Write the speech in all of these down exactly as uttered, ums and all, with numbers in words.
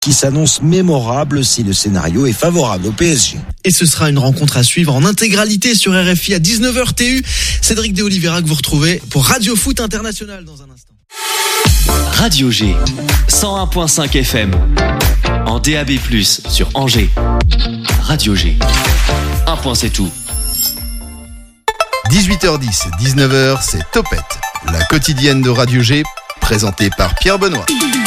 qui s'annonce mémorable si le scénario est favorable au P S G. Et ce sera une rencontre à suivre en intégralité sur R F I à dix-neuf heures T U. Cédric De Oliveira que vous retrouvez pour Radio Foot International dans un instant. Radio G, cent un virgule cinq F M, en D A B plus, sur Angers. Radio G, un point c'est tout. dix-huit heures dix, dix-neuf heures, c'est Topette, la quotidienne de Radio G, présentée par Pierre Benoît.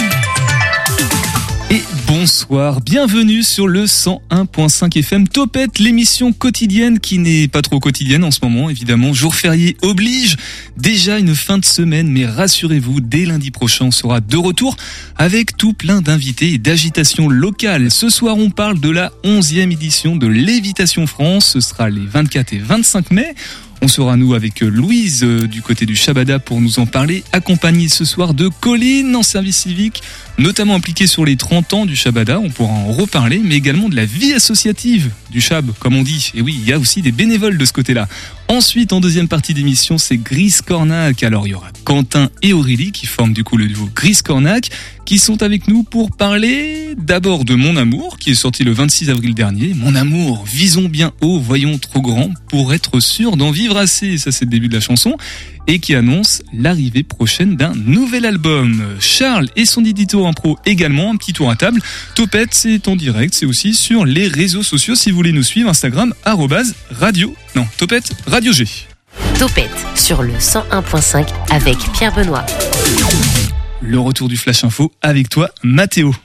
Et bonsoir, bienvenue sur le cent un virgule cinq F M Topette, l'émission quotidienne qui n'est pas trop quotidienne en ce moment, évidemment. Jour férié oblige, déjà une fin de semaine, mais rassurez-vous, dès lundi prochain, on sera de retour avec tout plein d'invités et d'agitation locale. Ce soir, on parle de la onzième édition de Lévitation France, ce sera les vingt-quatre et vingt-cinq mai. On sera, nous, avec Louise euh, du côté du Shabada pour nous en parler, accompagnée ce soir de Colline en service civique, notamment impliquée sur les trente ans du Shabada, on pourra en reparler, mais également de la vie associative du Shab, comme on dit. Et oui, il y a aussi des bénévoles de ce côté-là. Ensuite, en deuxième partie d'émission, c'est Gris Cornac. Alors, il y aura Quentin et Aurélie qui forment du coup le duo Gris Cornac, qui sont avec nous pour parler d'abord de Mon Amour, qui est sorti le vingt-six avril dernier. Mon Amour, visons bien haut, voyons trop grand, pour être sûr d'en vivre assez. Ça, c'est le début de la chanson. Et qui annonce l'arrivée prochaine d'un nouvel album. Charles et son édito impro également, un petit tour à table. Topette, c'est en direct, c'est aussi sur les réseaux sociaux. Si vous voulez nous suivre, Instagram, arrobase, radio, non, Topette, Radio G. Topette sur le cent un virgule cinq avec Pierre Benoît. Le retour du Flash Info avec toi, Mathéo.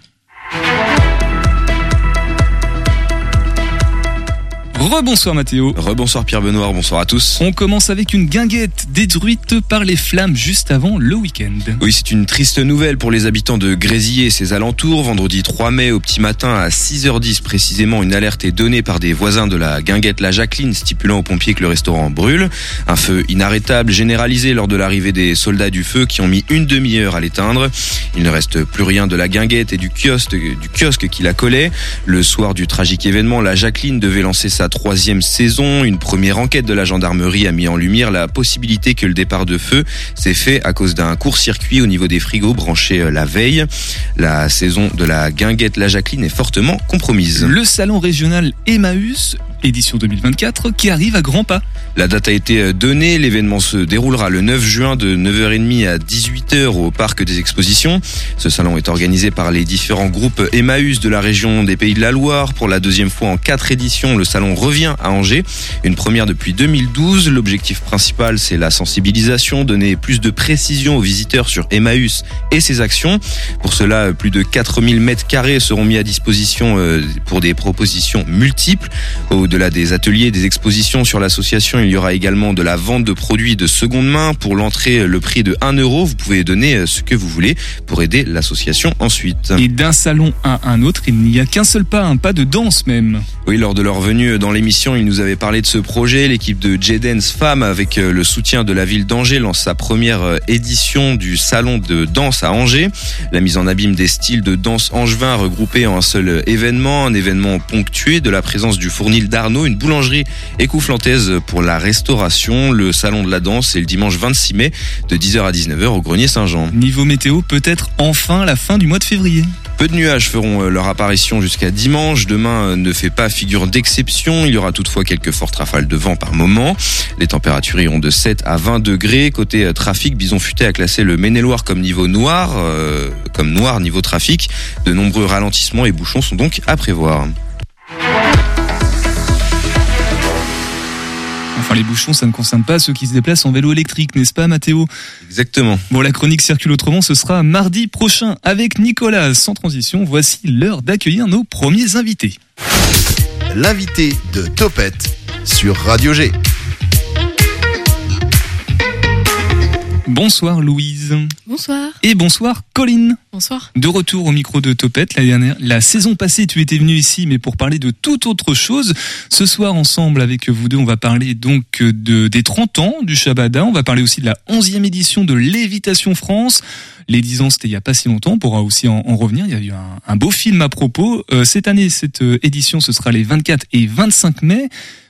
Rebonsoir Mathéo. Rebonsoir Pierre Benoît, bonsoir à tous. On commence avec une guinguette détruite par les flammes juste avant le week-end. Oui, c'est une triste nouvelle pour les habitants de Grésy et ses alentours. Vendredi trois mai au petit matin à six heures dix précisément, une alerte est donnée par des voisins de la guinguette La Jacqueline, stipulant aux pompiers que le restaurant brûle. Un feu inarrêtable généralisé lors de l'arrivée des soldats du feu qui ont mis une demi-heure à l'éteindre. Il ne reste plus rien de la guinguette et du kiosque, du kiosque qui la collait. Le soir du tragique événement, La Jacqueline devait lancer sa troisième saison. Une première enquête de la gendarmerie a mis en lumière la possibilité que le départ de feu s'est fait à cause d'un court-circuit au niveau des frigos branchés la veille. La saison de la guinguette La Jacqueline est fortement compromise. Le salon régional Emmaüs, édition deux mille vingt-quatre, qui arrive à grands pas. La date a été donnée, l'événement se déroulera le neuf juin de neuf heures trente à dix-huit heures au parc des expositions. Ce salon est organisé par les différents groupes Emmaüs de la région des Pays de la Loire. Pour la deuxième fois en quatre éditions, le salon revient à Angers, une première depuis deux mille douze. L'objectif principal, c'est la sensibilisation, donner plus de précision aux visiteurs sur Emmaüs et ses actions. Pour cela, plus de quatre mille mètres carrés seront mis à disposition pour des propositions multiples. Au-delà des ateliers et des expositions sur l'association, il y aura également de la vente de produits de seconde main. Pour l'entrée, le prix de un euro. Vous pouvez donner ce que vous voulez pour aider l'association ensuite. Et d'un salon à un autre, il n'y a qu'un seul pas, un pas de danse même. Oui, lors de leur venue dans l'émission, ils nous avaient parlé de ce projet. L'équipe de J-Dance Femmes, avec le soutien de la ville d'Angers, lance sa première édition du salon de danse à Angers. La mise en abîme des styles de danse angevin regroupés en un seul événement, un événement ponctué de la présence du Fournil d'Arnaud, une boulangerie écouflantaise pour la restauration. Le salon de la danse est le dimanche vingt-six mai de dix heures à dix-neuf heures au Grenier Saint-Jean. Niveau météo, peut-être enfin la fin du mois de février. Peu de nuages feront leur apparition jusqu'à dimanche. Demain ne fait pas figure d'exception. Il y aura toutefois quelques fortes rafales de vent par moment. Les températures iront de sept à vingt degrés. Côté trafic, Bison Futé a classé le Maine-et-Loire comme niveau noir, euh, comme noir niveau trafic. De nombreux ralentissements et bouchons sont donc à prévoir. Enfin, les bouchons, ça ne concerne pas ceux qui se déplacent en vélo électrique, n'est-ce pas, Mathéo ? Exactement. Bon, la chronique circule autrement, ce sera mardi prochain avec Nicolas. Sans transition, voici l'heure d'accueillir nos premiers invités. L'invité de Topette sur Radio G. Bonsoir Louise. Bonsoir. Et bonsoir Colline. Bonsoir. De retour au micro de Topette. La dernière, la saison passée, tu étais venue ici, mais pour parler de toute autre chose. Ce soir, ensemble, avec vous deux, on va parler donc de, des trente ans du Shabada. On va parler aussi de la onzième édition de Lévitation France. Les dix ans, c'était il y a pas si longtemps. On pourra aussi en, en revenir. Il y a eu un, un beau film à propos. Euh, cette année, cette euh, édition, ce sera les vingt-quatre et vingt-cinq mai.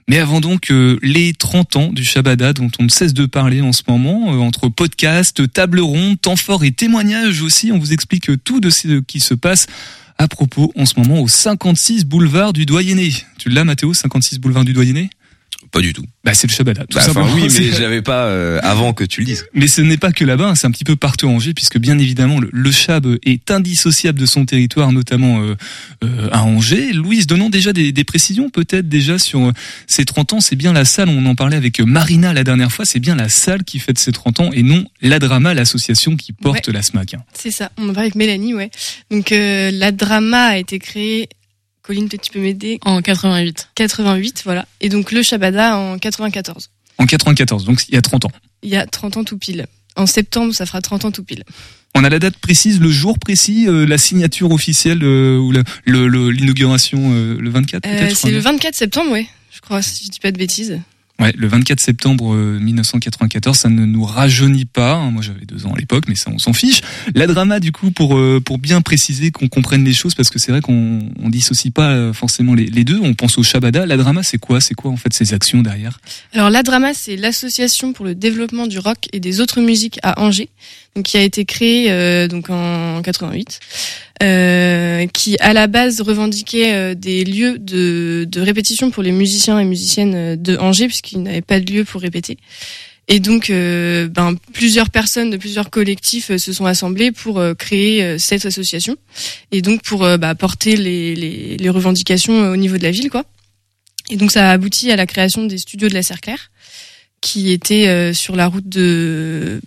Mais avant donc euh, les trente ans du Shabada dont on ne cesse de parler en ce moment, euh, entre podcasts, tables rondes, temps forts et témoignages aussi, on vous explique tout de ce qui se passe à propos en ce moment au cinquante-six boulevard du Doyenné. Tu l'as Mathéo, cinquante-six boulevard du Doyenné ? Pas du tout. Bah c'est le Shabada, tout bah, simplement. Enfin, oui, mais j'avais pas euh, avant que tu le dises. Mais ce n'est pas que là-bas, hein, c'est un petit peu partout à Angers, puisque bien évidemment le, le Chab est indissociable de son territoire, notamment euh, euh, à Angers. Louise, donnons déjà des, des précisions peut-être déjà sur euh, ces trente ans. C'est bien la salle, on en parlait avec Marina la dernière fois, c'est bien la salle qui fête ses trente ans et non la Drama, l'association qui porte ouais. la S M A C. Hein. C'est ça, on en parlait avec Mélanie, ouais. Donc euh, la Drama a été créée... Colline, peut-être tu peux m'aider. En quatre-vingt-huit. quatre-vingt-huit, voilà. Et donc le Shabada en quatre-vingt-quatorze. En quatre-vingt-quatorze, donc il y a trente ans. Il y a trente ans tout pile. En septembre, ça fera trente ans tout pile. On a la date précise, le jour précis, euh, la signature officielle euh, ou le, le, le, l'inauguration euh, le vingt-quatre euh, peut-être. C'est le vingt-quatre septembre, ouais. Je crois, si je dis pas de bêtises. Ouais, le vingt-quatre septembre mille neuf cent quatre-vingt-quatorze, ça ne nous rajeunit pas. Moi, j'avais deux ans à l'époque, mais ça, on s'en fiche. La Drama, du coup, pour pour bien préciser qu'on comprenne les choses, parce que c'est vrai qu'on on dissocie pas forcément les, les deux. On pense au Shabada. La Drama, c'est quoi C'est quoi en fait ces actions derrière ? Alors, la Drama, c'est l'association pour le développement du rock et des autres musiques à Angers, donc qui a été créée euh, donc en quatre-vingt-huit. Euh, qui à la base revendiquait euh, des lieux de, de répétition pour les musiciens et musiciennes de Angers, puisqu'ils n'avaient pas de lieu pour répéter. Et donc, euh, ben, plusieurs personnes de plusieurs collectifs euh, se sont assemblées pour euh, créer euh, cette association, et donc pour euh, bah, porter les, les, les revendications euh, au niveau de la ville, quoi. Et donc, ça a abouti à la création des studios de la Serre-Claire, qui étaient euh, sur la route de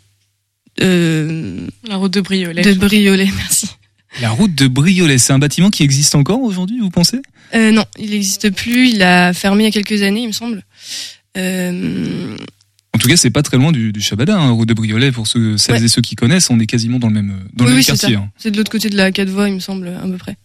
euh, la route de Briolet. De Briolet, merci. La route de Briolet, c'est un bâtiment qui existe encore aujourd'hui, vous pensez ? euh, Non, il n'existe plus. Il a fermé il y a quelques années, il me semble. Euh... En tout cas, c'est pas très loin du, du Shabada, hein, route de Briolet. Pour ceux, celles ouais. et ceux qui connaissent, on est quasiment dans le même, dans oui, le même oui, quartier. C'est, hein. c'est de l'autre côté de la quatre voies, il me semble, à peu près.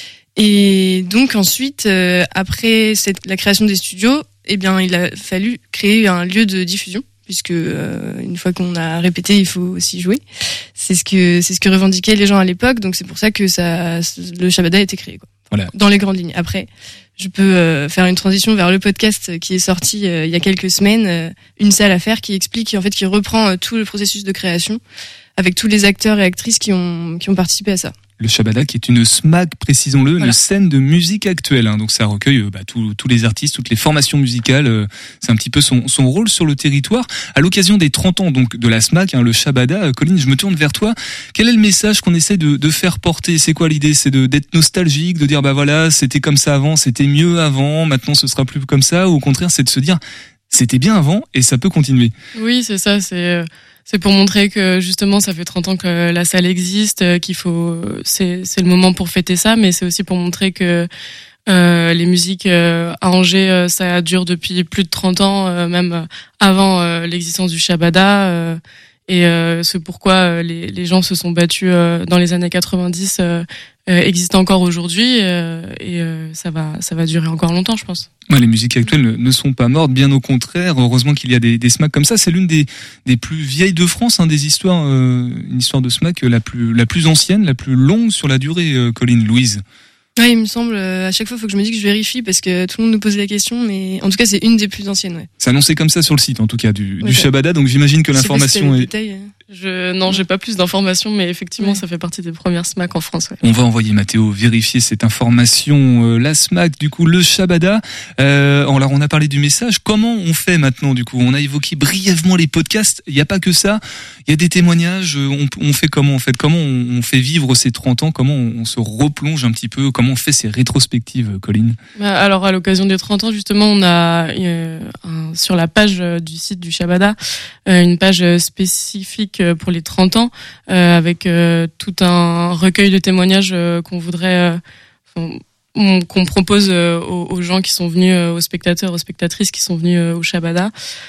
Et donc ensuite, euh, après cette, la création des studios, eh bien, il a fallu créer un lieu de diffusion, puisque euh, une fois qu'on a répété, il faut aussi jouer. C'est ce que c'est ce que revendiquaient les gens à l'époque, donc c'est pour ça que ça le Shabada a été créé, quoi. Voilà. Dans les grandes lignes. Après, je peux euh, faire une transition vers le podcast qui est sorti euh, il y a quelques semaines, euh, Une salle à faire, qui explique en fait qui reprend euh, tout le processus de création avec tous les acteurs et actrices qui ont qui ont participé à ça. Le Shabada qui est une S M A C, précisons-le, voilà. Une scène de musique actuelle. Hein, donc ça recueille bah, tous tous les artistes, toutes les formations musicales. Euh, c'est un petit peu son, son rôle sur le territoire. À l'occasion des trente ans donc de la S M A C, hein, le Shabada, euh, Colline, je me tourne vers toi. Quel est le message qu'on essaie de, de faire porter ? C'est quoi l'idée ? C'est de, d'être nostalgique, de dire bah voilà, c'était comme ça avant, c'était mieux avant, maintenant ce sera plus comme ça, ou au contraire c'est de se dire c'était bien avant et ça peut continuer. Oui, c'est ça, c'est... C'est pour montrer que justement ça fait trente ans que la salle existe, qu'il faut c'est c'est le moment pour fêter ça, mais c'est aussi pour montrer que euh, les musiques euh, à Angers euh, ça dure depuis plus de trente ans, euh, même avant euh, l'existence du Shabada, euh, et euh, c'est pourquoi euh, les les gens se sont battus euh, dans les années quatre-vingt-dix euh, euh, existent encore aujourd'hui, euh, et euh, ça va ça va durer encore longtemps, je pense. Ouais, les musiques actuelles ne sont pas mortes, bien au contraire. Heureusement qu'il y a des, des S M A C comme ça. C'est l'une des, des plus vieilles de France, hein, des histoires, euh, une histoire de S M A C la plus, la plus ancienne, la plus longue sur la durée, euh, Colline, Louise. Ouais, il me semble, euh, à chaque fois, il faut que je me dise que je vérifie parce que tout le monde nous pose la question, mais en tout cas, c'est une des plus anciennes, ouais. C'est annoncé comme ça sur le site, en tout cas, du, ouais, du Shabada, donc j'imagine que l'information est... Détails. Je, non, j'ai pas plus d'informations, mais effectivement, ouais. Ça fait partie des premières S M A C en France, ouais. On va envoyer Mathéo vérifier cette information. Euh, la S M A C, du coup, le Shabada. Euh, alors, on a parlé du message. Comment on fait maintenant, du coup? On a évoqué brièvement les podcasts. Il n'y a pas que ça. Il y a des témoignages. On, on fait comment, en fait? Comment on, on fait vivre ces trente ans? Comment on, on se replonge un petit peu? Comment on fait ces rétrospectives, Colline? Bah, alors, à l'occasion des trente ans, justement, on a euh, un, sur la page du site du Shabada, euh, une page spécifique pour les trente ans, euh, avec euh, tout un recueil de témoignages euh, qu'on voudrait, euh, qu'on propose euh, aux, aux gens qui sont venus, euh, aux spectateurs, aux spectatrices qui sont venus euh, au Shabada,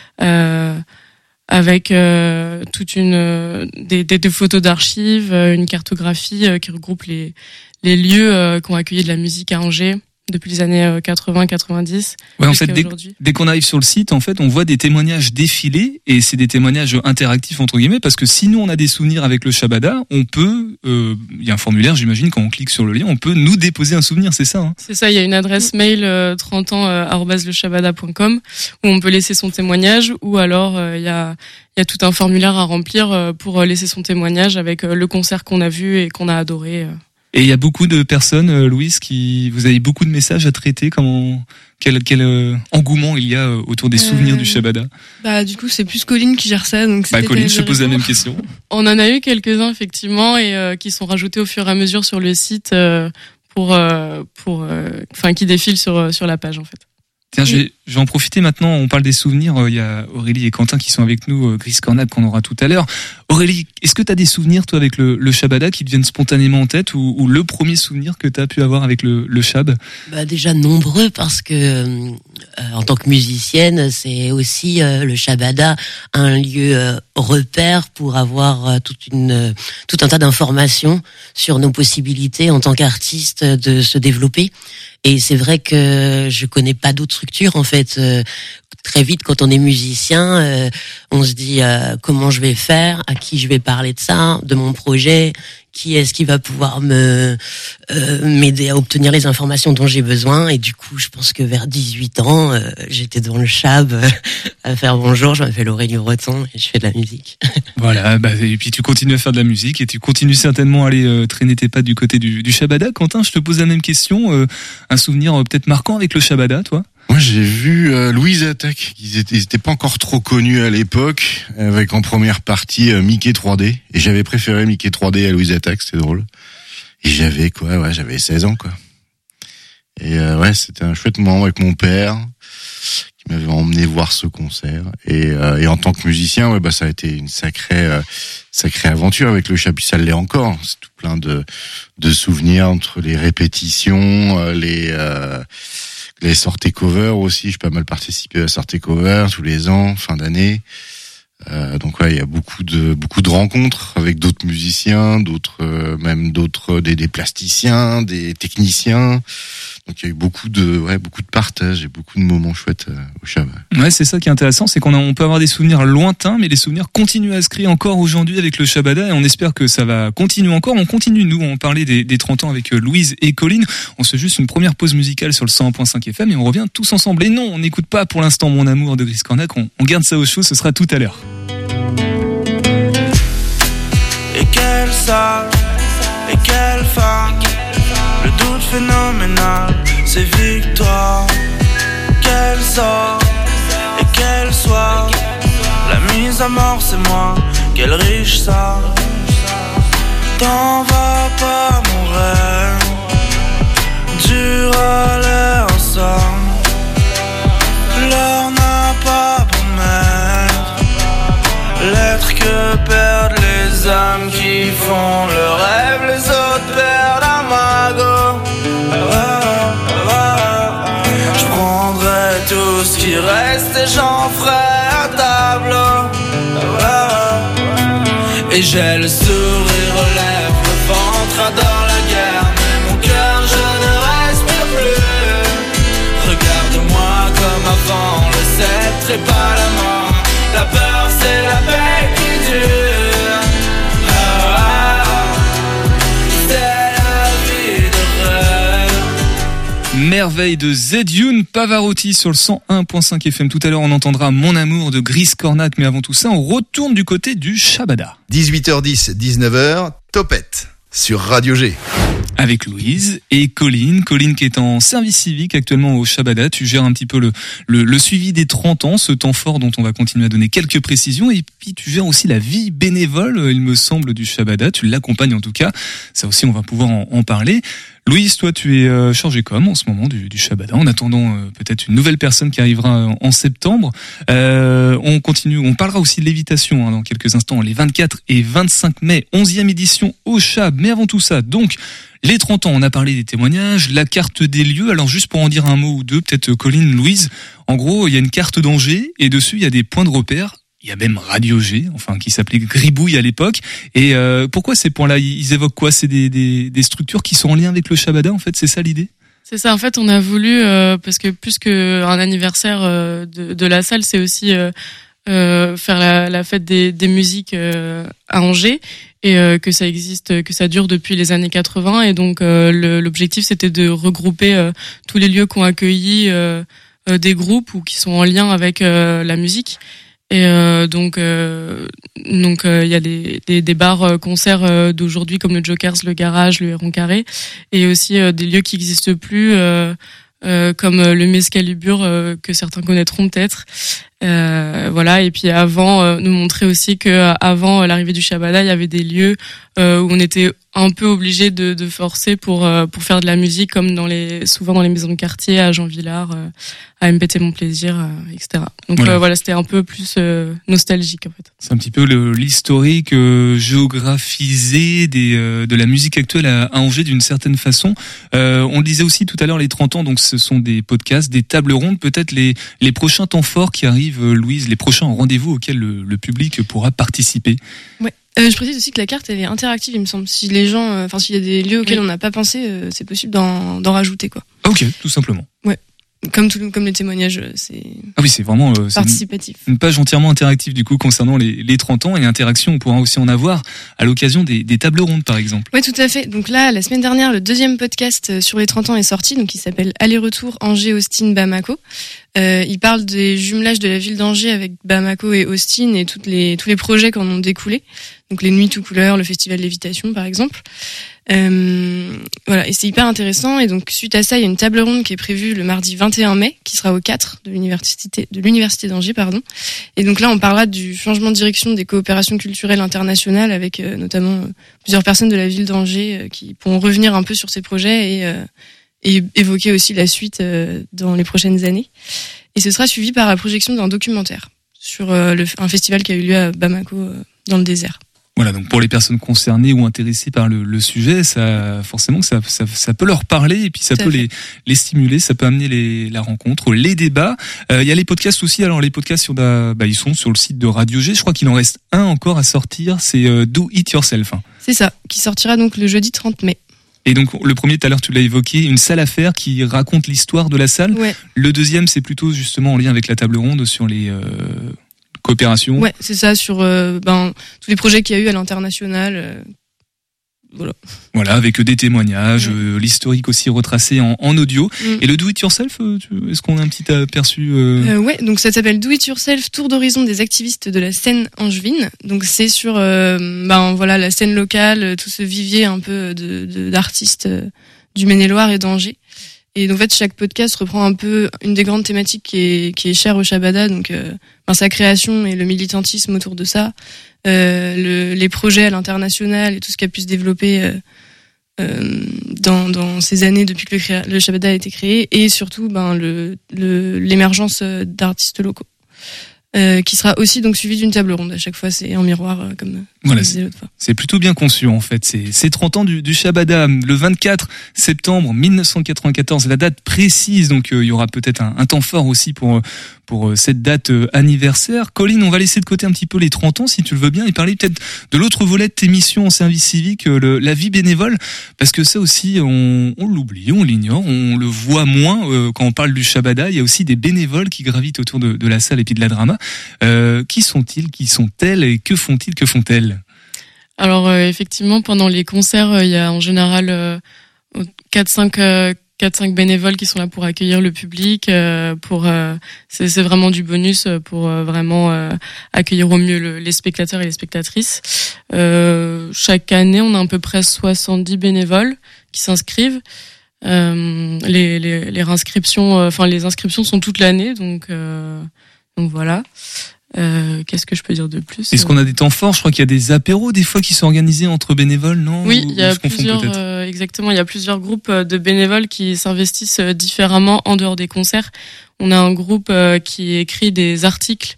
euh, avec euh, toute une euh, des, des, des photos d'archives, euh, une cartographie euh, qui regroupe les les lieux euh, qui ont accueilli de la musique à Angers, depuis les années quatre-vingts quatre-vingt-dix. Ouais, en fait, dès, dès qu'on arrive sur le site, en fait, on voit des témoignages défiler et c'est des témoignages interactifs entre guillemets parce que si nous on a des souvenirs avec le Shabada, on peut, il euh, y a un formulaire, j'imagine, quand on clique sur le lien, on peut nous déposer un souvenir, c'est ça hein? C'est ça, il y a une adresse mail euh, trente ans arobase le shabada point com où on peut laisser son témoignage ou alors il euh, y a il y a tout un formulaire à remplir euh, pour laisser son témoignage avec euh, le concert qu'on a vu et qu'on a adoré. Euh. Et il y a beaucoup de personnes, euh, Louise, qui vous avez beaucoup de messages à traiter. Comment, quel, quel euh, engouement il y a euh, autour des souvenirs euh, du Shabada? Bah du coup c'est plus Colline qui gère ça, donc. Bah Colline, je te pose la même question. On en a eu quelques-uns effectivement et euh, qui sont rajoutés au fur et à mesure sur le site euh, pour euh, pour enfin euh, qui défilent sur sur la page en fait. Tiens, je vais, je vais en profiter maintenant. On parle des souvenirs. Il y a Aurélie et Quentin qui sont avec nous, Gris Cornac qu'on aura tout à l'heure. Aurélie, est-ce que tu as des souvenirs, toi, avec le, le Shabada qui te viennent spontanément en tête ou, ou le premier souvenir que tu as pu avoir avec le, le Shab? Bah, déjà nombreux parce que, euh, en tant que musicienne, c'est aussi euh, le Shabada un lieu euh, repère pour avoir euh, toute une, euh, tout un tas d'informations sur nos possibilités en tant qu'artiste de se développer. Et c'est vrai que je connais pas d'autres structures en fait. Euh, très vite, quand on est musicien, euh, on se dit euh, comment je vais faire, à qui je vais parler de ça, de mon projet, qui est-ce qui va pouvoir me euh, m'aider à obtenir les informations dont j'ai besoin. Et du coup, je pense que vers dix-huit ans, euh, j'étais devant le Chab euh, à faire bonjour. Je m'appelle Aurélie Breton et je fais de la musique. Voilà. Bah, et puis tu continues à faire de la musique et tu continues certainement à aller euh, traîner tes pattes du côté du, du Shabada. Quentin, je te pose la même question. Euh, un souvenir euh, peut-être marquant avec le Shabada, toi? Moi, j'ai vu euh, Louise Attaque. Ils étaient, ils étaient pas encore trop connus à l'époque, avec en première partie euh, Mickey trois D. Et j'avais préféré Mickey trois D à Louise Attaque, c'était drôle. Et j'avais quoi, ouais, j'avais seize ans, quoi. Et euh, ouais, c'était un chouette moment avec mon père qui m'avait emmené voir ce concert. Et, euh, et en tant que musicien, ouais, bah ça a été une sacrée, euh, sacrée aventure avec le Chab. Ça l'est encore. C'est tout plein de, de souvenirs entre les répétitions, euh, les euh, les sorties cover aussi, j'ai pas mal participé à sorties cover tous les ans, fin d'année. Euh, donc ouais, il y a beaucoup de beaucoup de rencontres avec d'autres musiciens, d'autres euh, même d'autres des, des plasticiens, des techniciens. Donc il y a eu beaucoup de ouais beaucoup de partages et beaucoup de moments chouettes euh, au Chab. Ouais, c'est ça qui est intéressant, c'est qu'on a, on peut avoir des souvenirs lointains, mais les souvenirs continuent à se créer encore aujourd'hui avec le Shabada et on espère que ça va continuer encore. On continue nous, on parlait des, des trente ans avec Louise et Colline. On se fait juste une première pause musicale sur le cent un point cinq F M et on revient tous ensemble. Et non, on n'écoute pas pour l'instant Mon Amour de Gris Cornac. On, on garde ça au chaud, ce sera tout à l'heure. Et quelle salle, et quelle femme, le doute phénoménal, c'est victoire. Quel sort, et quel soir, la mise à mort c'est moi, quel riche ça. T'en vas pas mon rêve, dur à l'air ensemble. L'heure n'a pas pour maître l'être que perdent les âmes qui font le rêve, les autres perdent un magot. Je prendrai tout ce qui reste et j'en ferai un tableau. Et j'ai le sourire aux lèvres, le ventre adore la guerre, mais mon cœur je ne respire plus. Regarde-moi comme avant, le sceptre et pas la mort. La peur c'est la paix qui dure. Ah, ah, c'est la vie de rêve. Merveille de Zedioun Pavarotti sur le cent un point cinq F M. Tout à l'heure on entendra Mon Amour de Gris Cornac, mais avant tout ça on retourne du côté du Shabada. dix-huit heures dix, dix-neuf heures, Topette sur Radio G. Avec Louise et Colline. Colline qui est en service civique actuellement au Shabada. Tu gères un petit peu le, le, le suivi des trente ans, ce temps fort dont on va continuer à donner quelques précisions. Et puis tu gères aussi la vie bénévole, il me semble, du Shabada. Tu l'accompagnes en tout cas. Ça aussi, on va pouvoir en, en parler. Louise, toi, tu es euh, chargée com en ce moment du, du Shabada, en attendant euh, peut-être une nouvelle personne qui arrivera en, en septembre. Euh, on continue, on parlera aussi de l'évitation hein, dans quelques instants, les vingt-quatre et vingt-cinq mai, onzième édition au Chab. Mais avant tout ça, donc, les trente ans, on a parlé des témoignages, la carte des lieux. Alors juste pour en dire un mot ou deux, peut-être Colline, Louise, en gros, il y a une carte d'Angers et dessus, il y a des points de repère. Il y a même Radio G, enfin qui s'appelait Gribouille à l'époque. Et euh, pourquoi ces points-là, ils évoquent quoi? C'est des, des, des structures qui sont en lien avec le Shabada, en fait, c'est ça l'idée? C'est ça. En fait, on a voulu euh, parce que plus qu'un anniversaire euh, de, de la salle, c'est aussi euh, euh, faire la, la fête des, des musiques euh, à Angers et euh, que ça existe, que ça dure depuis les années quatre-vingts. Et donc euh, le, l'objectif, c'était de regrouper euh, tous les lieux qui ont accueilli euh, euh, des groupes ou qui sont en lien avec euh, la musique. Et euh, donc, euh, donc il euh, y a des, des, des bars euh, concerts euh, d'aujourd'hui comme le Jokers, le Garage, le Héron Carré, et aussi euh, des lieux qui n'existent plus, euh, euh, comme le Mescalibur euh, que certains connaîtront peut-être. Euh, voilà. Et puis avant, euh, nous montrer aussi que avant l'arrivée du Shabada, il y avait des lieux euh, où on était un peu obligé de, de forcer pour euh, pour faire de la musique, comme dans les souvent dans les maisons de quartier à Jean Villard, euh, à M P T Mon Plaisir, euh, et cetera. Donc voilà, euh, voilà c'était un peu plus euh, nostalgique en fait. C'est un petit peu le, l'historique euh, géographisé des euh, de la musique actuelle à, à Angers d'une certaine façon. Euh, on le disait aussi tout à l'heure, les trente ans, donc ce sont des podcasts, des tables rondes, peut-être les les prochains temps forts qui arrivent, euh, Louise, les prochains rendez-vous auxquels le, le public pourra participer. Ouais. Euh, je précise aussi que la carte elle est interactive, il me semble. Si les gens, enfin euh, s'il y a des lieux auxquels oui. on n'a pas pensé, euh, c'est possible d'en, d'en rajouter quoi. Ok, tout simplement. Ouais. Comme tout, comme les témoignages, c'est. Ah oui, c'est vraiment euh, c'est participatif. Une, une page entièrement interactive du coup concernant les, les trente ans et interaction. On pourra aussi en avoir à l'occasion des, des tables rondes par exemple. Ouais, tout à fait. Donc là, la semaine dernière, le deuxième podcast sur les trente ans est sorti, donc il s'appelle Aller-retour Angers, Austin, Bamako. Euh, il parle des jumelages de la ville d'Angers avec Bamako et Austin et toutes les tous les projets qui en ont découlé. Donc les Nuits tout couleurs, le festival Lévitation par exemple. Euh, voilà, et c'est hyper intéressant. Et donc suite à ça, il y a une table ronde qui est prévue le mardi vingt et un mai, qui sera au quatre de l'université de l'université d'Angers, pardon. Et donc là, on parlera du changement de direction des coopérations culturelles internationales avec euh, notamment euh, plusieurs personnes de la ville d'Angers euh, qui pourront revenir un peu sur ces projets et euh, et évoquer aussi la suite euh, dans les prochaines années. Et ce sera suivi par la projection d'un documentaire sur euh, le, un festival qui a eu lieu à Bamako euh, dans le désert. Voilà, donc pour les personnes concernées ou intéressées par le, le sujet, ça forcément ça, ça, ça peut leur parler et puis ça peut les, les stimuler, ça peut amener les, la rencontre, les débats. Il euh, y a les podcasts aussi. Alors les podcasts sur la, bah, ils sont sur le site de Radio G. Je crois qu'il en reste un encore à sortir. C'est euh, Do It Yourself. C'est ça, qui sortira donc le jeudi trente mai. Et donc le premier, tout à l'heure tu l'as évoqué, une salle à faire qui raconte l'histoire de la salle. Ouais. Le deuxième, c'est plutôt justement en lien avec la table ronde sur les euh, coopérations. Ouais, c'est ça, sur euh, ben tous les projets qu'il y a eu à l'international. Euh, voilà. Voilà, avec des témoignages, ouais. euh, l'historique aussi retracé en, en audio. Mm. Et le Do It Yourself, euh, tu, est-ce qu'on a un petit aperçu euh... Euh, Ouais, donc ça s'appelle Do It Yourself, tour d'horizon des activistes de la scène angevine. Donc c'est sur, euh, ben voilà, la scène locale, tout ce vivier un peu de, de d'artistes euh, du Maine-et-Loire et d'Angers. Et donc en fait chaque podcast reprend un peu une des grandes thématiques qui est qui est chère au Shabada, donc euh, ben, sa création et le militantisme autour de ça, euh, le, les projets à l'international et tout ce qui a pu se développer euh, euh, dans dans ces années depuis que le, créa, le Shabada a été créé, et surtout ben le, le l'émergence d'artistes locaux. Euh, qui sera aussi donc suivi d'une table ronde. À chaque fois, c'est en miroir, euh, comme voilà, je disais l'autre fois. C'est plutôt bien conçu, en fait. C'est, c'est trente ans du, du Shabada, le vingt-quatre septembre mille neuf cent quatre-vingt-quatorze, la date précise. Donc, euh, il y aura peut-être un, un temps fort aussi pour pour euh, cette date euh, anniversaire. Colline, on va laisser de côté un petit peu les trente ans, si tu le veux bien, et parler peut-être de l'autre volet de tes missions en service civique, euh, le, la vie bénévole, parce que ça aussi, on, on l'oublie, on l'ignore, on le voit moins euh, quand on parle du Shabada. Il y a aussi des bénévoles qui gravitent autour de, de la salle et puis de la drama. Euh, qui sont-ils, qui sont-elles et que font-ils, que font-elles? Alors euh, effectivement, pendant les concerts, il euh, y a en général euh, quatre cinq euh, quatre cinq bénévoles qui sont là pour accueillir le public, euh, pour euh, c'est, c'est vraiment du bonus pour euh, vraiment euh, accueillir au mieux le, les spectateurs et les spectatrices. Euh, chaque année, on a à peu près soixante-dix bénévoles qui s'inscrivent. Euh, les, les les inscriptions, enfin euh, les inscriptions sont toute l'année, donc euh, donc voilà. Euh, qu'est-ce que je peux dire de plus? Est-ce qu'on a des temps forts? Je crois qu'il y a des apéros des fois qui sont organisés entre bénévoles, non? Oui, il y a plusieurs, euh, exactement, il y a plusieurs groupes de bénévoles qui s'investissent différemment en dehors des concerts. On a un groupe euh, qui écrit des articles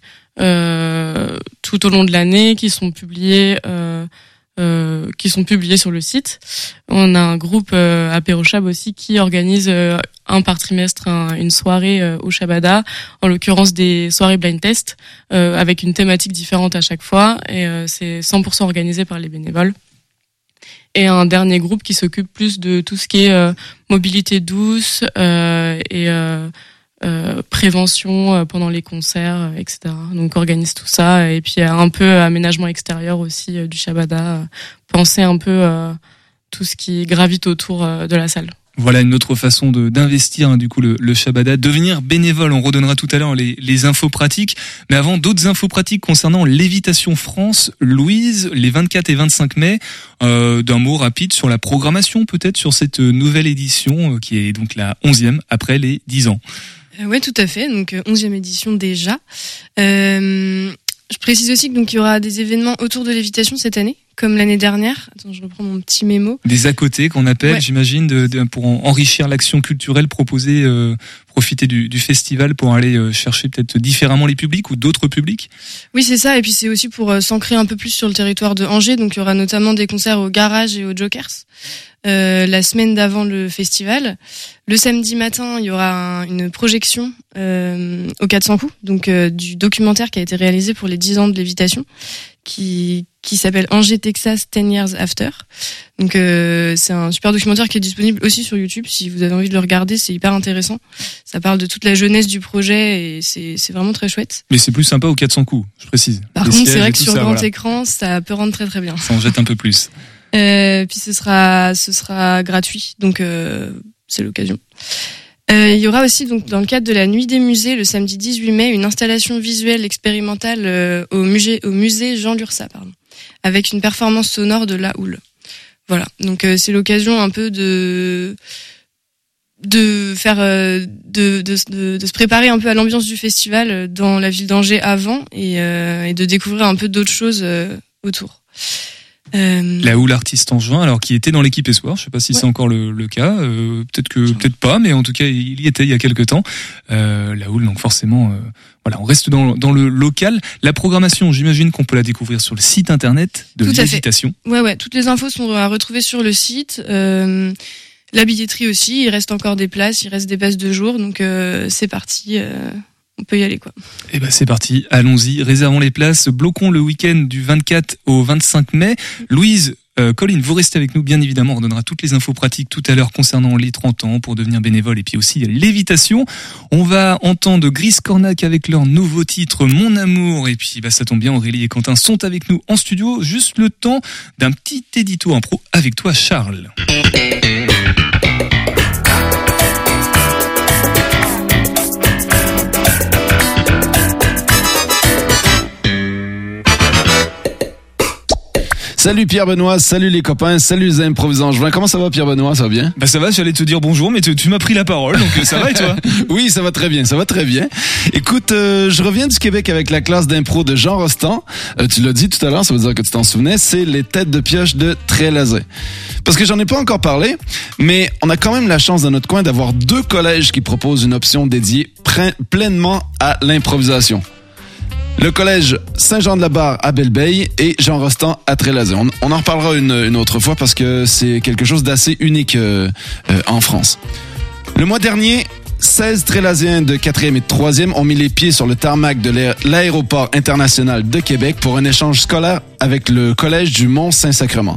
euh, tout au long de l'année qui sont publiés euh, Euh, qui sont publiés sur le site. On a un groupe euh, Apérochab aussi qui organise euh, un par trimestre un, une soirée euh, au Shabada, en l'occurrence des soirées blind test euh, avec une thématique différente à chaque fois, et euh, c'est cent pour cent organisé par les bénévoles. et un dernier groupe qui s'occupe plus de tout ce qui est euh, mobilité douce euh, et euh, euh, prévention pendant les concerts, et cetera. Donc organise tout ça et puis un peu aménagement extérieur aussi euh, du Shabada, euh, penser un peu euh, tout ce qui gravite autour euh, de la salle. Voilà une autre façon de d'investir hein, du coup le, le Shabada, devenir bénévole. On redonnera tout à l'heure les, les infos pratiques, mais avant d'autres infos pratiques concernant Lévitation France. Louise, les vingt-quatre et vingt-cinq mai, euh, d'un mot rapide sur la programmation peut-être sur cette nouvelle édition euh, qui est donc la onzième après les dix ans. Euh, ouais, tout à fait. Donc onzième édition déjà. Euh, je précise aussi que donc il y aura des événements autour de Lévitation cette année. Comme l'année dernière. Attends, je reprends mon petit mémo. Des à côté qu'on appelle, ouais. j'imagine, de, de, pour en, enrichir l'action culturelle proposée, euh, profiter du, du festival pour aller euh, chercher peut-être différemment les publics ou d'autres publics. Oui, c'est ça. Et puis c'est aussi pour euh, s'ancrer un peu plus sur le territoire de Angers. Donc il y aura notamment des concerts au Garage et au Jokers euh, la semaine d'avant le festival. Le samedi matin, il y aura un, une projection euh, au quatre cents coups, donc euh, du documentaire qui a été réalisé pour les dix ans de Lévitation, qui qui s'appelle Angers Texas ten years after. Donc euh, c'est un super documentaire qui est disponible aussi sur YouTube si vous avez envie de le regarder, c'est hyper intéressant. Ça parle de toute la jeunesse du projet et c'est c'est vraiment très chouette. Mais c'est plus sympa aux quatre cents coups, je précise. Par Les contre, c'est vrai que sur ça, grand voilà. écran, ça peut rendre très très bien. Ça en jette un peu plus. Euh, puis ce sera ce sera gratuit. Donc euh, c'est l'occasion. Euh, il y aura aussi donc dans le cadre de la Nuit des musées le samedi dix-huit mai une installation visuelle expérimentale euh, au musée au musée Jean Lursa pardon avec une performance sonore de La Houle. Voilà, donc euh, c'est l'occasion un peu de de faire euh, de, de de de se préparer un peu à l'ambiance du festival dans la ville d'Angers avant et euh, et de découvrir un peu d'autres choses euh, autour. Euh... La Houle artiste en juin, alors qui était dans l'équipe Espoir, je sais pas si ouais. c'est encore le, le cas, euh, peut-être que peut-être pas, mais en tout cas il y était il y a quelques temps. Euh, la Houle, donc forcément, euh, voilà, on reste dans dans le local. La programmation, j'imagine qu'on peut la découvrir sur le site internet de Lévitation. Ouais ouais, toutes les infos sont à retrouver sur le site. Euh, la billetterie aussi, il reste encore des places, il reste des passes de jour, donc euh, c'est parti. Euh... On peut y aller, quoi. Eh ben, c'est parti. Allons-y. Réservons les places. Bloquons le week-end du vingt-quatre au vingt-cinq mai. Louise, euh, Colline, vous restez avec nous, bien évidemment. On donnera toutes les infos pratiques tout à l'heure concernant les trente ans pour devenir bénévole et puis aussi Lévitation. On va entendre Gris Cornac avec leur nouveau titre, Mon Amour. Et puis, bah, ça tombe bien, Aurélie et Quentin sont avec nous en studio. Juste le temps d'un petit édito en pro avec toi, Charles. Salut Pierre-Benoît, salut les copains, salut les improvisants angevins. Comment ça va Pierre-Benoît, ça va bien? Bah ça va, j'allais te dire bonjour, mais tu, tu m'as pris la parole, donc ça va et toi? Oui, ça va très bien, ça va très bien. Écoute, euh, je reviens du Québec avec la classe d'impro de Jean Rostand. Euh, tu l'as dit tout à l'heure, ça veut dire que tu t'en souvenais, c'est les têtes de pioche de Trélazé. Parce que j'en ai pas encore parlé, mais on a quand même la chance dans notre coin d'avoir deux collèges qui proposent une option dédiée pr- pleinement à l'improvisation. Le collège Saint-Jean-de-la-Barre à Belle-Beille et Jean Rostand à Trélazé. On, on en reparlera une, une autre fois parce que c'est quelque chose d'assez unique euh, euh, en France. Le mois dernier, seize Trélazéens de quatrième et de troisième ont mis les pieds sur le tarmac de l'aé- l'aéroport international de Québec pour un échange scolaire avec le collège du Mont-Saint-Sacrement.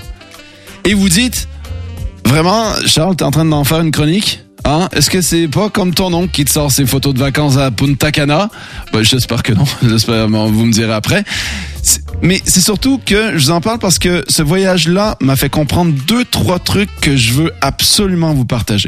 Et vous dites, vraiment, Charles, t'es en train d'en faire une chronique? Hein? Est-ce que c'est pas comme ton oncle qui te sort ses photos de vacances à Punta Cana? Ben, j'espère que non. J'espère, vous me direz après. C'est, mais c'est surtout que je vous en parle parce que ce voyage-là m'a fait comprendre deux, trois trucs que je veux absolument vous partager.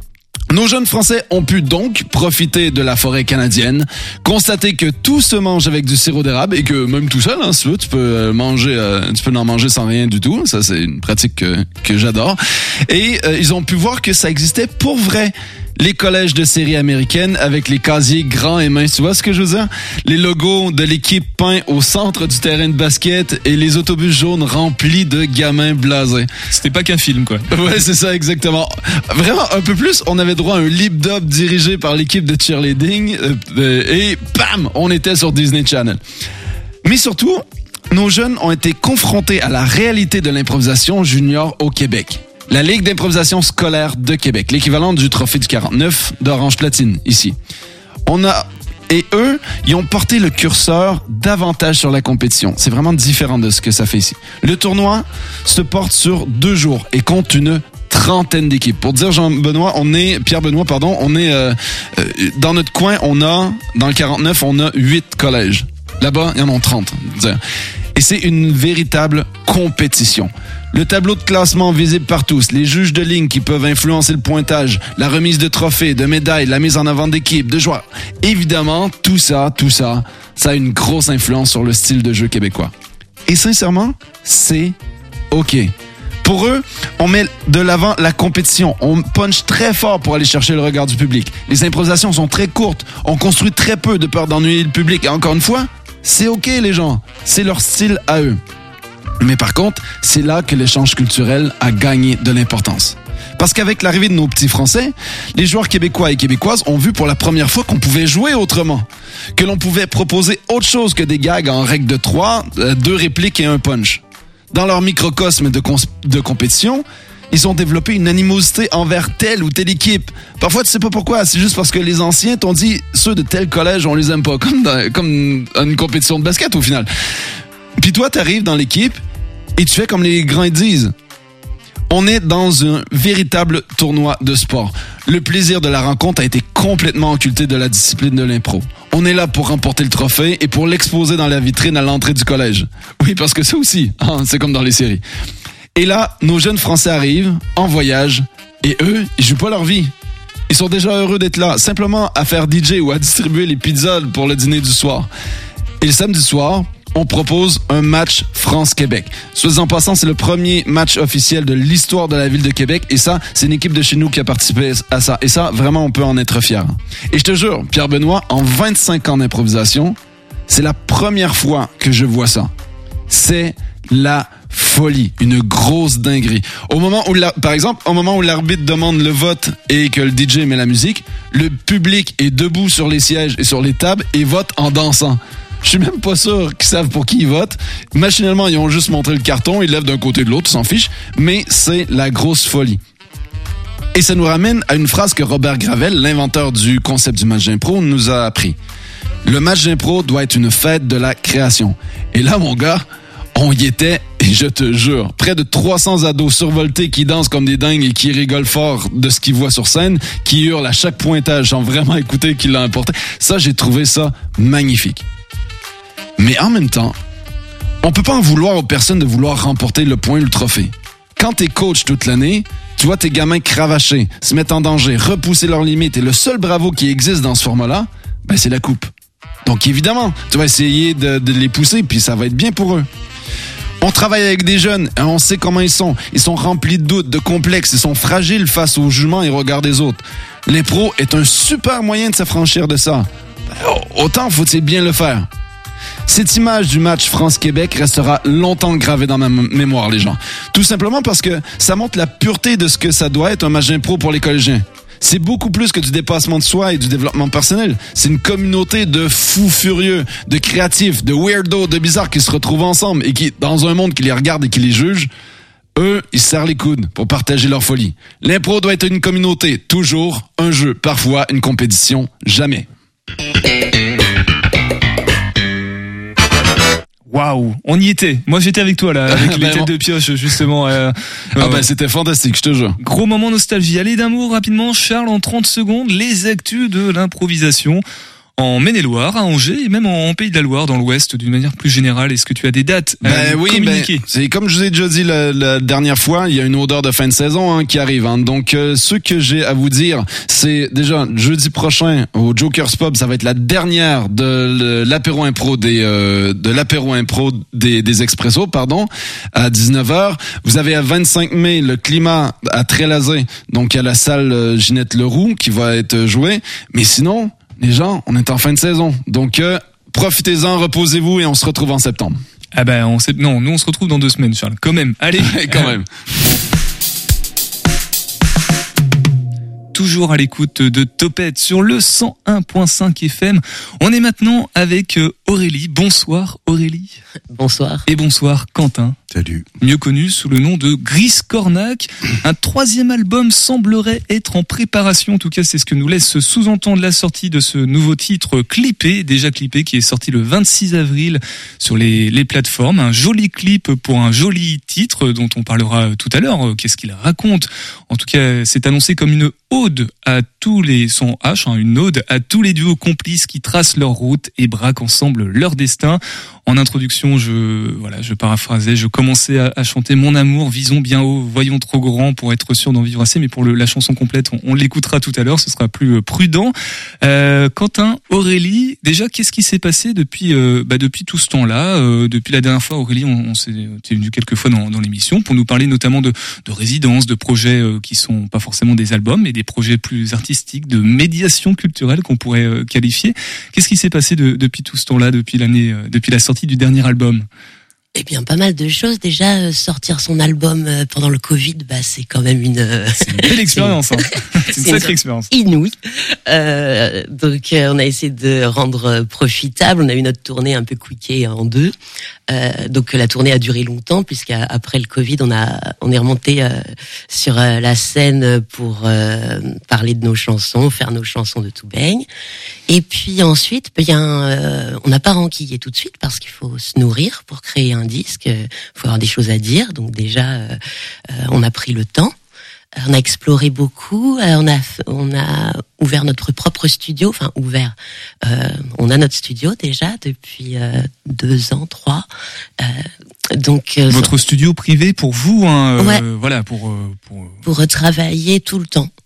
Nos jeunes Français ont pu donc profiter de la forêt canadienne, constater que tout se mange avec du sirop d'érable et que même tout seul, hein, si tu veux, tu peux manger, euh, tu peux en manger sans rien du tout. Ça, c'est une pratique que, que j'adore. Et euh, ils ont pu voir que ça existait pour vrai. Les collèges de série américaine avec les casiers grands et minces, tu vois ce que je veux dire? Les logos de l'équipe peints au centre du terrain de basket et les autobus jaunes remplis de gamins blasés. C'était pas qu'un film, quoi. Ouais, c'est ça, exactement. Vraiment, un peu plus, on avait droit à un lip-dub dirigé par l'équipe de cheerleading euh, et bam, on était sur Disney Channel. Mais surtout, nos jeunes ont été confrontés à la réalité de l'improvisation junior au Québec. La Ligue d'improvisation scolaire de Québec, l'équivalent du trophée du quarante-neuf d'Orange Platine, ici. On a Et eux, ils ont porté le curseur davantage sur la compétition. C'est vraiment différent de ce que ça fait ici. Le tournoi se porte sur deux jours et compte une trentaine d'équipes. Pour dire Jean-Benoît, on est Pierre-Benoît, pardon, on est euh, euh, dans notre coin, on a dans le quarante-neuf, on a huit collèges. Là-bas, il y en a trente. Et c'est une véritable compétition. Le tableau de classement visible par tous, les juges de ligne qui peuvent influencer le pointage, la remise de trophées, de médailles, la mise en avant d'équipes, de joueurs. Évidemment, tout ça, tout ça, ça a une grosse influence sur le style de jeu québécois. Et sincèrement, c'est OK. Pour eux, on met de l'avant la compétition. On punch très fort pour aller chercher le regard du public. Les improvisations sont très courtes. On construit très peu de peur d'ennuyer le public. Et encore une fois, c'est OK les gens. C'est leur style à eux. Mais par contre, c'est là que l'échange culturel a gagné de l'importance. Parce qu'avec l'arrivée de nos petits Français, les joueurs québécois et québécoises ont vu pour la première fois qu'on pouvait jouer autrement. Que l'on pouvait proposer autre chose que des gags en règle de trois, deux répliques et un punch. Dans leur microcosme de, cons- de compétition, ils ont développé une animosité envers telle ou telle équipe. Parfois, tu sais pas pourquoi, c'est juste parce que les anciens t'ont dit ceux de tel collège, on les aime pas, comme dans, comme une compétition de basket au final. Puis toi, t'arrives dans l'équipe et tu fais comme les grands disent. On est dans un véritable tournoi de sport. Le plaisir de la rencontre a été complètement occulté de la discipline de l'impro. On est là pour remporter le trophée et pour l'exposer dans la vitrine à l'entrée du collège. Oui, parce que ça aussi, hein, c'est comme dans les séries. Et là, nos jeunes Français arrivent, en voyage, et eux, ils jouent pas leur vie. Ils sont déjà heureux d'être là, simplement à faire D J ou à distribuer les pizzas pour le dîner du soir. Et le samedi soir, on propose un match France-Québec. Soit en passant, c'est le premier match officiel de l'histoire de la ville de Québec. Et ça, c'est une équipe de chez nous qui a participé à ça. Et ça, vraiment, on peut en être fier. Et je te jure, Pierre-Benoît, en vingt-cinq ans d'improvisation, c'est la première fois que je vois ça. C'est la folie, une grosse dinguerie. Au moment où, la, par exemple, au moment où l'arbitre demande le vote et que le D J met la musique, le public est debout sur les sièges et sur les tables et vote en dansant. Je suis même pas sûr qu'ils savent pour qui ils votent. Machinalement, ils ont juste montré le carton, ils lèvent d'un côté de l'autre, ils s'en fichent, mais c'est la grosse folie. Et ça nous ramène à une phrase que Robert Gravel, l'inventeur du concept du match d'impro, nous a appris. Le match d'impro doit être une fête de la création. Et là, mon gars, on y était, et je te jure, près de trois cents ados survoltés qui dansent comme des dingues et qui rigolent fort de ce qu'ils voient sur scène, qui hurlent à chaque pointage sans vraiment écouter qui l'a importé. Ça, j'ai trouvé ça magnifique. Mais en même temps, on peut pas en vouloir aux personnes de vouloir remporter le point ou le trophée. Quand t'es coach toute l'année, tu vois tes gamins cravacher, se mettre en danger, repousser leurs limites, et le seul bravo qui existe dans ce format-là, ben c'est la coupe. Donc évidemment, tu vas essayer de, de les pousser, puis ça va être bien pour eux. On travaille avec des jeunes, et on sait comment ils sont. Ils sont remplis de doutes, de complexes, ils sont fragiles face au jugement et au regard des autres. L'impro est un super moyen de s'affranchir de ça. Ben, autant faut-il bien le faire. Cette image du match France-Québec restera longtemps gravée dans ma m- mémoire, les gens. Tout simplement parce que ça montre la pureté de ce que ça doit être un match d'impro pour les collégiens. C'est beaucoup plus que du dépassement de soi et du développement personnel. C'est une communauté de fous furieux, de créatifs, de weirdos, de bizarres qui se retrouvent ensemble et qui, dans un monde qui les regarde et qui les juge, eux, ils se serrent les coudes pour partager leur folie. L'impro doit être une communauté, toujours un jeu, parfois une compétition, jamais. Waouh, on y était. Moi, j'étais avec toi là, avec les têtes de pioche justement. Euh, ah euh, bah c'était fantastique, je te jure. Gros moment nostalgie. Allez d'un mot rapidement, Charles, en trente secondes, les actus de l'improvisation en Maine-et-Loire, à Angers et même en Pays de la Loire, dans l'Ouest, d'une manière plus générale. Est-ce que tu as des dates à ben oui, communiquer? Ben, c'est comme je vous ai déjà dit la, la dernière fois, il y a une odeur de fin de saison hein, qui arrive. Hein. Donc, euh, ce que j'ai à vous dire, c'est déjà jeudi prochain au Joker's Pub, ça va être la dernière de l'apéro impro des euh, de l'apéro impro des, des Expressos, pardon, à dix-neuf heures. Vous avez à vingt-cinq mai le Climat à Trélazé, donc à la salle Ginette Leroux qui va être joué. Mais sinon, les gens, on est en fin de saison. Donc, euh, profitez-en, reposez-vous et on se retrouve en septembre. Ah ben, on sait, non, nous on se retrouve dans deux semaines, Charles. Quand même. Allez. Quand même. Toujours à l'écoute de Topette sur le cent un point cinq F M. On est maintenant avec Aurélie. Bonsoir Aurélie. Bonsoir. Et bonsoir Quentin. Salut. Mieux connu sous le nom de Gris Cornac. Un troisième album semblerait être en préparation. En tout cas, c'est ce que nous laisse sous-entendre la sortie de ce nouveau titre clippé, déjà clippé, qui est sorti le vingt-six avril sur les, les plateformes. Un joli clip pour un joli titre dont on parlera tout à l'heure. Qu'est-ce qu'il raconte? En tout cas, c'est annoncé comme une ode à tous les, sans H, hein, une ode à tous les duos complices qui tracent leur route et braquent ensemble leur destin. En introduction, je, voilà, je paraphrasais, je commençais à, à chanter Mon amour, visons bien haut, voyons trop grand pour être sûr d'en vivre assez, mais pour le, la chanson complète, on, on l'écoutera tout à l'heure, ce sera plus prudent. Euh, Quentin, Aurélie, déjà, qu'est-ce qui s'est passé depuis, euh, bah, depuis tout ce temps-là, euh, depuis la dernière fois, Aurélie, on, on s'est, t'es venue quelques fois dans, dans l'émission pour nous parler notamment de, de résidences, de projets euh, qui sont pas forcément des albums, mais des projets plus artistiques, de médiation culturelle qu'on pourrait euh, qualifier. Qu'est-ce qui s'est passé de, depuis tout ce temps-là, depuis l'année, euh, depuis la sortie du dernier album? Eh bien, pas mal de choses. Déjà, euh, sortir son album euh, pendant le Covid, bah, c'est quand même une... Euh, c'est une belle expérience. Hein. C'est une c'est sacrée une expérience. Inouïe. Euh, donc, euh, on a essayé de rendre profitable. On a eu notre tournée un peu quickée en deux. Euh, donc, la tournée a duré longtemps, puisqu'après le Covid, on a on est remonté euh, sur euh, la scène pour euh, parler de nos chansons, faire nos chansons de tout baigne. Et puis ensuite, bien, euh, on n'a pas renquillé tout de suite, parce qu'il faut se nourrir pour créer un disque, il faut avoir des choses à dire, donc déjà euh, euh, on a pris le temps, on a exploré beaucoup, euh, on a on a ouvert notre propre studio, enfin ouvert, euh, on a notre studio déjà depuis euh, deux ans, trois. Euh, donc euh, votre ça... studio privé pour vous, hein, euh, ouais. voilà pour euh, pour pour retravailler tout le temps.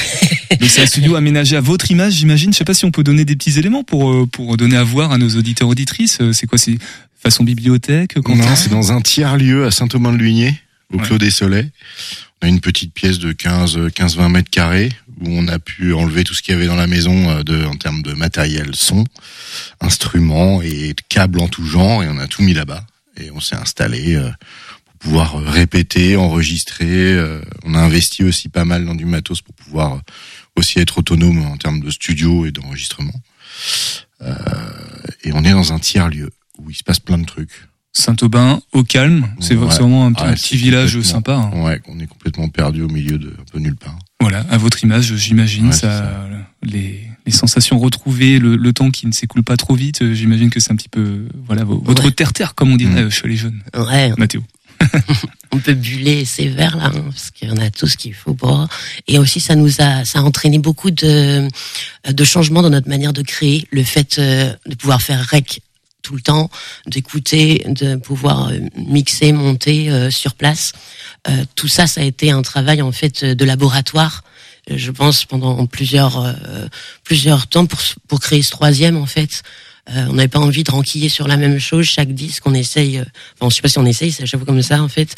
Donc c'est un studio aménagé à votre image, j'imagine. Je sais pas si on peut donner des petits éléments pour pour donner à voir à nos auditeurs auditrices. C'est quoi, c'est façon bibliothèque? Non, c'est dans un tiers-lieu à Saint-Aubin-de-Luigné, au ouais. Clos des Soleils. On a une petite pièce de quinze à vingt mètres carrés où on a pu enlever tout ce qu'il y avait dans la maison de, en termes de matériel son, instruments et câbles en tout genre, et on a tout mis là-bas. Et on s'est installé euh, pour pouvoir répéter, enregistrer. Euh, on a investi aussi pas mal dans du matos pour pouvoir aussi être autonome en termes de studio et d'enregistrement. Euh, et on est dans un tiers-lieu où il se passe plein de trucs. Saint-Aubin, au calme, c'est ouais. vraiment un, ouais, un petit village sympa. Hein. Ouais, on est complètement perdu au milieu de un peu nulle part. Voilà, à votre image, j'imagine, ouais, ça, ça. Les, les sensations retrouvées, le, le temps qui ne s'écoule pas trop vite, j'imagine que c'est un petit peu, voilà, votre ouais. terre-terre, comme on dirait mmh. chez les jeunes. Ouais. Mathéo. On peut buller sévère là, hein, parce qu'on a tout ce qu'il faut pour. Et aussi, ça nous a, ça a entraîné beaucoup de, de changements dans notre manière de créer. Le fait euh, de pouvoir faire rec tout le temps, d'écouter, de pouvoir mixer, monter euh, sur place. Euh, tout ça, ça a été un travail en fait de laboratoire. Je pense pendant plusieurs euh, plusieurs temps pour pour créer ce troisième en fait. Euh, on n'avait pas envie de renquiller sur la même chose. Chaque disque, on essaye. Euh, enfin, je sais pas si on essaye, c'est à chaque fois comme ça en fait.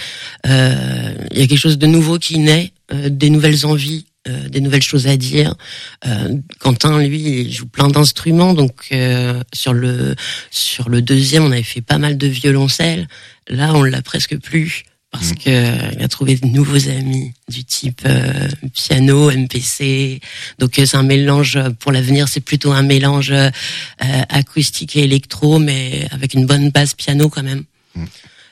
Euh, il y a quelque chose de nouveau qui naît, euh, des nouvelles envies. Euh, des nouvelles choses à dire. Euh, Quentin, lui, il joue plein d'instruments, donc euh, sur le sur le deuxième, on avait fait pas mal de violoncelle. Là, on l'a presque plus parce mmh. que euh, il a trouvé de nouveaux amis du type euh, piano, M P C. Donc euh, c'est un mélange pour l'avenir. C'est plutôt un mélange euh, acoustique et électro, mais avec une bonne base piano quand même. Mmh.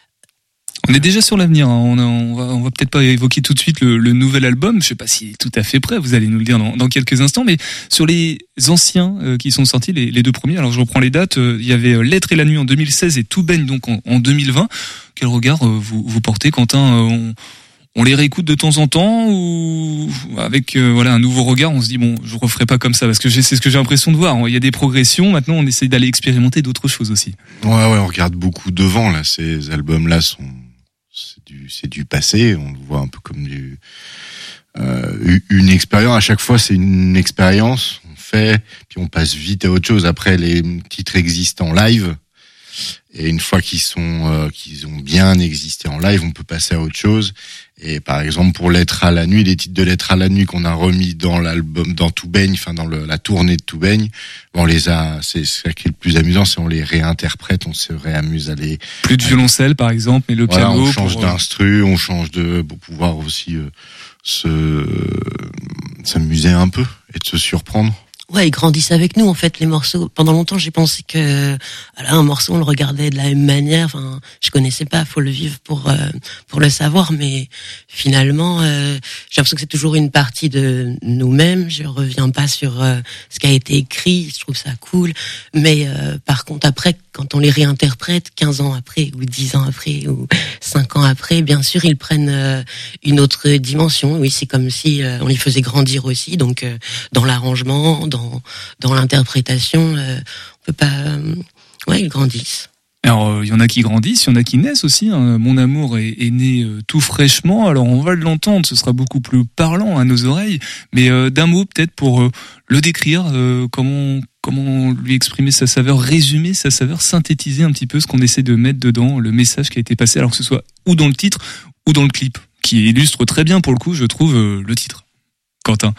On est déjà sur l'avenir, hein. on, a, on va, on va peut-être pas évoquer tout de suite le, le nouvel album, je sais pas s'il est tout à fait prêt, vous allez nous le dire dans, dans quelques instants, mais sur les anciens euh, qui sont sortis, les, les deux premiers, alors je reprends les dates, euh, il y avait euh, L'être et la nuit en deux mille seize et Tout baigne donc en, en deux mille vingt. Quel regard euh, vous, vous portez, Quentin? euh, on, on les réécoute de temps en temps ou avec euh, voilà un nouveau regard, on se dit bon, je referai pas comme ça, parce que c'est ce que j'ai l'impression de voir, il y a des progressions, maintenant on essaye d'aller expérimenter d'autres choses aussi. Ouais, ouais, on regarde beaucoup devant, là, ces albums-là sont... C'est du, c'est du passé, on le voit un peu comme du, euh, une expérience. À chaque fois, c'est une expérience, on fait, puis on passe vite à autre chose. Après, les titres existent en live, et une fois qu'ils sont, euh, qu'ils ont bien existé en live, on peut passer à autre chose. Et par exemple, pour L'être à la nuit, les titres de L'être à la nuit qu'on a remis dans l'album, dans Tout baigne, enfin dans le, la tournée de Tout baigne, on les a, c'est ce qui est le plus amusant, c'est on les réinterprète, on se réamuse à les... Plus de violoncelle par exemple, mais le voilà, piano... on change pour... d'instru, on change de... pour pouvoir aussi euh, se s'amuser un peu et de se surprendre. Ouais, ils grandissent avec nous en fait les morceaux. Pendant longtemps, j'ai pensé que voilà, un morceau on le regardait de la même manière. Enfin, je connaissais pas, faut le vivre pour euh, pour le savoir. Mais finalement, euh, j'ai l'impression que c'est toujours une partie de nous-mêmes. Je reviens pas sur euh, ce qui a été écrit. Je trouve ça cool. Mais euh, par contre, après, quand on les réinterprète, quinze ans après ou dix ans après ou cinq ans après, bien sûr, ils prennent euh, une autre dimension. Oui, c'est comme si euh, on les faisait grandir aussi. Donc, euh, dans l'arrangement, dans dans l'interprétation, euh, on peut pas. Euh, ouais, ils grandissent. Alors, il y en a qui grandissent, il y en a qui naissent aussi. Hein. Mon amour est, est né euh, tout fraîchement. Alors, on va l'entendre, ce sera beaucoup plus parlant à nos oreilles. Mais euh, d'un mot, peut-être pour euh, le décrire, euh, comment comment lui exprimer sa saveur, résumer sa saveur, synthétiser un petit peu ce qu'on essaie de mettre dedans, le message qui a été passé, alors que ce soit ou dans le titre ou dans le clip, qui illustre très bien pour le coup, je trouve, euh, le titre. Quentin.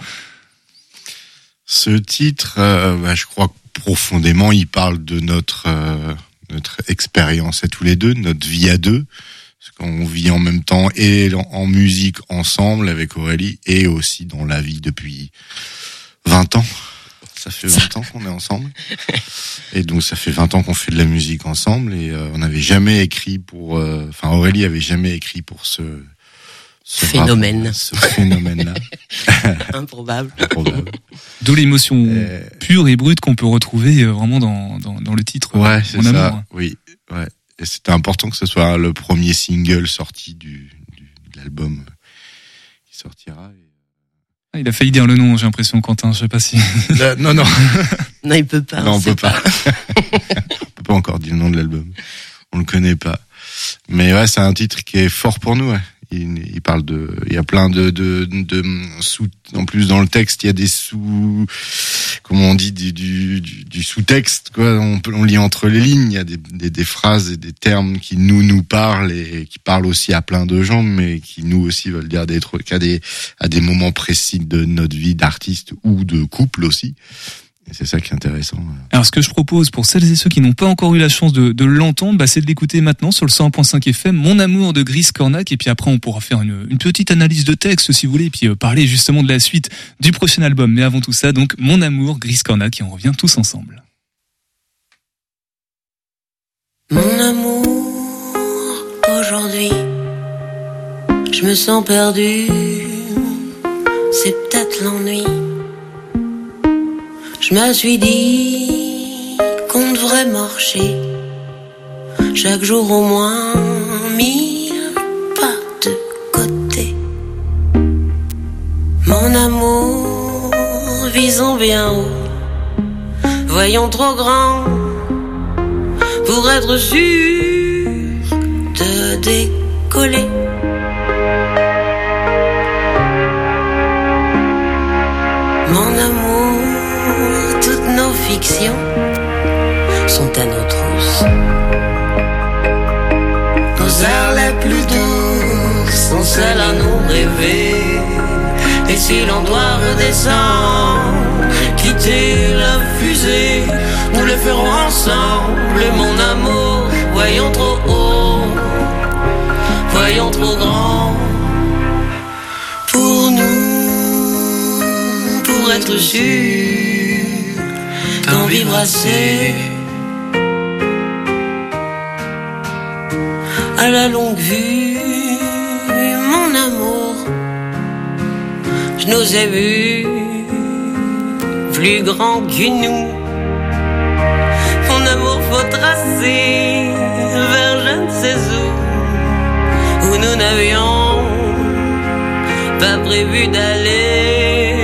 Ce titre, euh, bah, je crois que profondément, il parle de notre euh, notre expérience à tous les deux, notre vie à deux, parce qu'on vit en même temps et en musique ensemble avec Aurélie et aussi dans la vie depuis vingt ans. Ça fait vingt ans qu'on est ensemble. Et donc ça fait vingt ans qu'on fait de la musique ensemble et euh, on n'avait jamais écrit pour... Euh, enfin Aurélie avait jamais écrit pour ce... Ce phénomène. Rap, ce phénomène-là. Improbable. Improbable. D'où l'émotion euh... pure et brute qu'on peut retrouver vraiment dans, dans, dans le titre. Ouais, c'est Mon ça. amour. Oui, ouais. Et c'était important que ce soit le premier single sorti du, du de l'album qui sortira. Et... Ah, il a failli dire le nom, j'ai l'impression, Quentin. Je sais pas si. Le, non, non. Non, il peut pas. Non, on peut pas. pas. On peut pas encore dire le nom de l'album. On le connaît pas. Mais ouais, c'est un titre qui est fort pour nous. Ouais. Il, il parle de, il y a plein de, de, de sous, en plus dans le texte, il y a des sous, comment on dit, du, du, du sous-texte, quoi. On peut, on lit entre les lignes. Il y a des, des, des phrases et des termes qui nous, nous parlent et qui parlent aussi à plein de gens, mais qui nous aussi veulent dire des trucs à des, à des moments précis de notre vie d'artiste ou de couple aussi. Et c'est ça qui est intéressant. Alors, ce que je propose pour celles et ceux qui n'ont pas encore eu la chance de, de l'entendre, bah, c'est de l'écouter maintenant sur le cent un point cinq F M, Mon amour de Gris Cornac. Et puis après, on pourra faire une, une petite analyse de texte, si vous voulez, et puis euh, parler justement de la suite du prochain album. Mais avant tout ça, donc, Mon amour, Gris Cornac, et on revient tous ensemble. Mon amour, aujourd'hui, je me sens perdu. C'est peut-être l'ennui. Je me suis dit qu'on devrait marcher chaque jour au moins mille pas de côté. Mon amour, visons bien haut, voyons trop grand pour être sûr de décoller. Mon amour, toutes nos fictions sont à nos trousses. Nos heures les plus douces sont celles à nous rêver. Et si l'on doit redescendre, quitter la fusée, nous le ferons ensemble. Mon amour, voyons trop haut, voyons trop grand pour nous, pour être sûr d'en vivre assez. À la longue vue, mon amour, je nous ai vus plus grands que nous. Mon amour, faut tracer vers je ne sais où, où nous n'avions pas prévu d'aller.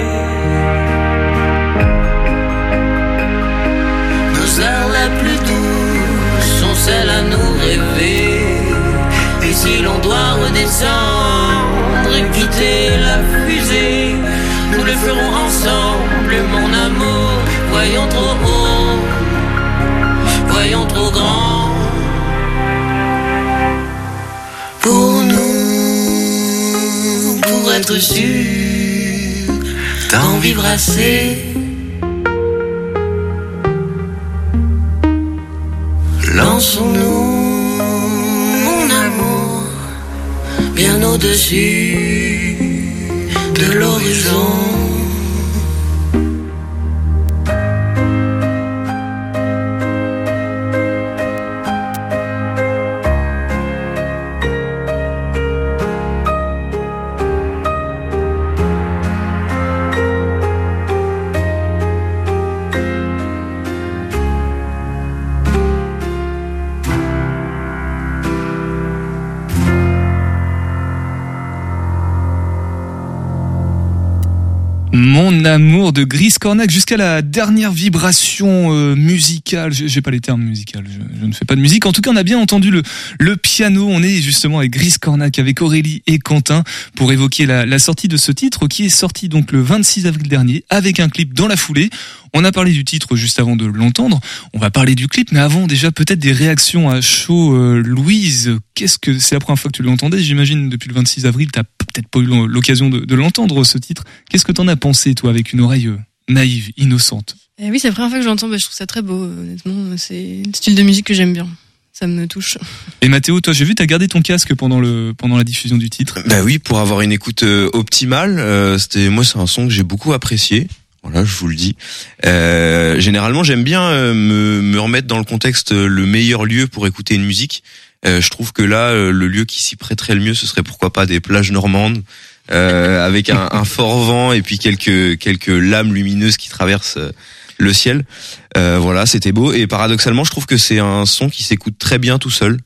Nos heures les plus douces sont celles à nous rêver. Et si l'on doit redescendre, quitter la fusée, nous le ferons ensemble. Mon amour, voyons trop haut, voyons trop grand pour nous, pour être sûr d'en vivre assez. Lançons-nous, mon amour, bien au-dessus de l'horizon. amour de Gris Cornac jusqu'à la dernière vibration euh, musicale. J'ai, j'ai pas les termes musicaux, je, je ne fais pas de musique. En tout cas, on a bien entendu le, le piano. On est justement avec Gris Cornac, avec Aurélie et Quentin pour évoquer la, la sortie de ce titre qui est sorti donc le vingt-six avril dernier avec un clip dans la foulée. On a parlé du titre juste avant de l'entendre. On va parler du clip, mais avant déjà peut-être des réactions à chaud. Euh, Louise, qu'est-ce que c'est la première fois que tu l'entendais? J'imagine depuis le vingt-six avril, t'as peut-être pas eu l'occasion de, de l'entendre ce titre. Qu'est-ce que t'en as pensé toi avec une oreille euh, naïve, innocente? Eh oui, c'est la première fois que je l'entends. Bah, je trouve ça très beau. Honnêtement, c'est un style de musique que j'aime bien. Ça me touche. Et Mathéo, toi, j'ai vu, t'as gardé ton casque pendant le pendant la diffusion du titre. Bah oui, pour avoir une écoute euh, optimale. Euh, c'était moi, c'est un son que j'ai beaucoup apprécié. Voilà, je vous le dis. Euh, généralement, j'aime bien euh, me, me remettre dans le contexte euh, le meilleur lieu pour écouter une musique. Euh, je trouve que là, euh, le lieu qui s'y prêterait le mieux, ce serait pourquoi pas des plages normandes, euh, avec un, un fort vent et puis quelques quelques lames lumineuses qui traversent euh, le ciel. Euh, voilà, c'était beau. Et paradoxalement, je trouve que c'est un son qui s'écoute très bien tout seul.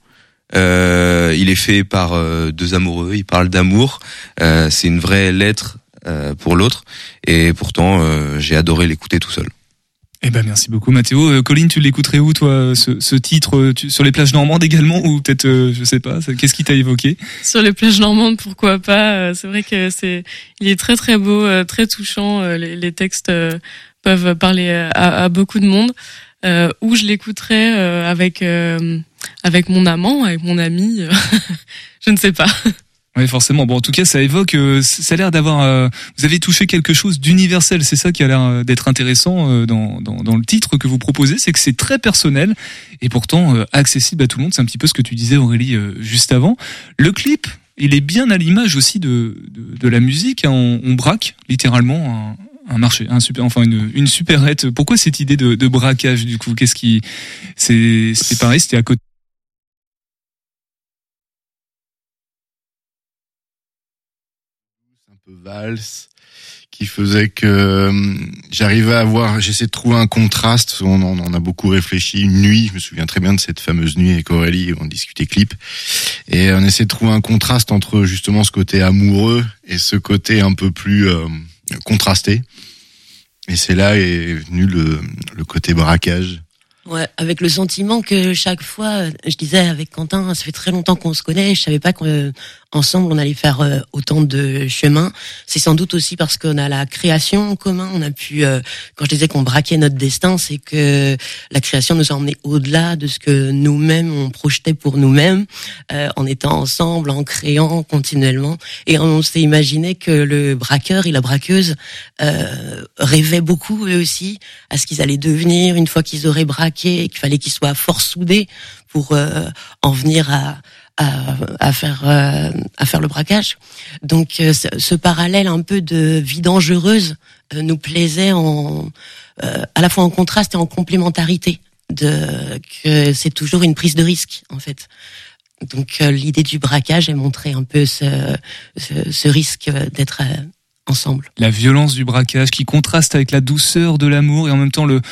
Euh, il est fait par euh, deux amoureux. Il parle d'amour. Euh, c'est une vraie lettre euh, pour l'autre. Et pourtant, euh, j'ai adoré l'écouter tout seul. Eh ben merci beaucoup Mathéo. Euh, Colline, tu l'écouterais où toi ce, ce titre tu, sur les plages normandes également ou peut-être euh, je sais pas, qu'est-ce qui t'a évoqué? Sur les plages normandes, pourquoi pas. C'est vrai que c'est il est très très beau, très touchant. Les, les textes peuvent parler à, à beaucoup de monde. Euh, où je l'écouterais euh, avec euh, avec mon amant, avec mon ami, je ne sais pas. Oui, forcément. Bon, en tout cas, ça évoque, euh, ça a l'air d'avoir. Euh, vous avez touché quelque chose d'universel. C'est ça qui a l'air d'être intéressant euh, dans, dans dans le titre que vous proposez, c'est que c'est très personnel et pourtant euh, accessible à tout le monde. C'est un petit peu ce que tu disais, Aurélie, euh, juste avant. Le clip, il est bien à l'image aussi de de, de la musique. Hein. On, on braque littéralement un, un marché, un super, enfin une une supérette. Pourquoi cette idée de, de braquage du coup? Qu'est-ce qui, c'est c'est pareil, c'était à côté. Valse qui faisait que euh, j'arrivais à avoir, j'essaie de trouver un contraste. On en on a beaucoup réfléchi une nuit. Je me souviens très bien de cette fameuse nuit avec Aurélie où on discutait clip et on essaie de trouver un contraste entre justement ce côté amoureux et ce côté un peu plus euh, contrasté. Et c'est là est venu le le côté braquage. Ouais, avec le sentiment que chaque fois, je disais avec Quentin, ça fait très longtemps qu'on se connaît, je savais pas qu'ensemble on allait faire euh, autant de chemin. C'est sans doute aussi parce qu'on a la création en commun, on a pu, euh, quand je disais qu'on braquait notre destin, c'est que la création nous a emmenés au-delà de ce que nous-mêmes on projetait pour nous-mêmes, euh, en étant ensemble, en créant continuellement. Et on s'est imaginé que le braqueur et la braqueuse euh, rêvaient beaucoup eux aussi à ce qu'ils allaient devenir une fois qu'ils auraient braqué, qu'il fallait qu'ils soient fort soudés pour euh, en venir à, à, à faire euh, à faire le braquage. Donc euh, ce, ce parallèle un peu de vie dangereuse euh, nous plaisait en euh, à la fois en contraste et en complémentarité, de que c'est toujours une prise de risque en fait. Donc euh, l'idée du braquage est montrer un peu ce ce, ce risque d'être euh, ensemble. La violence du braquage qui contraste avec la douceur de l'amour et en même temps le,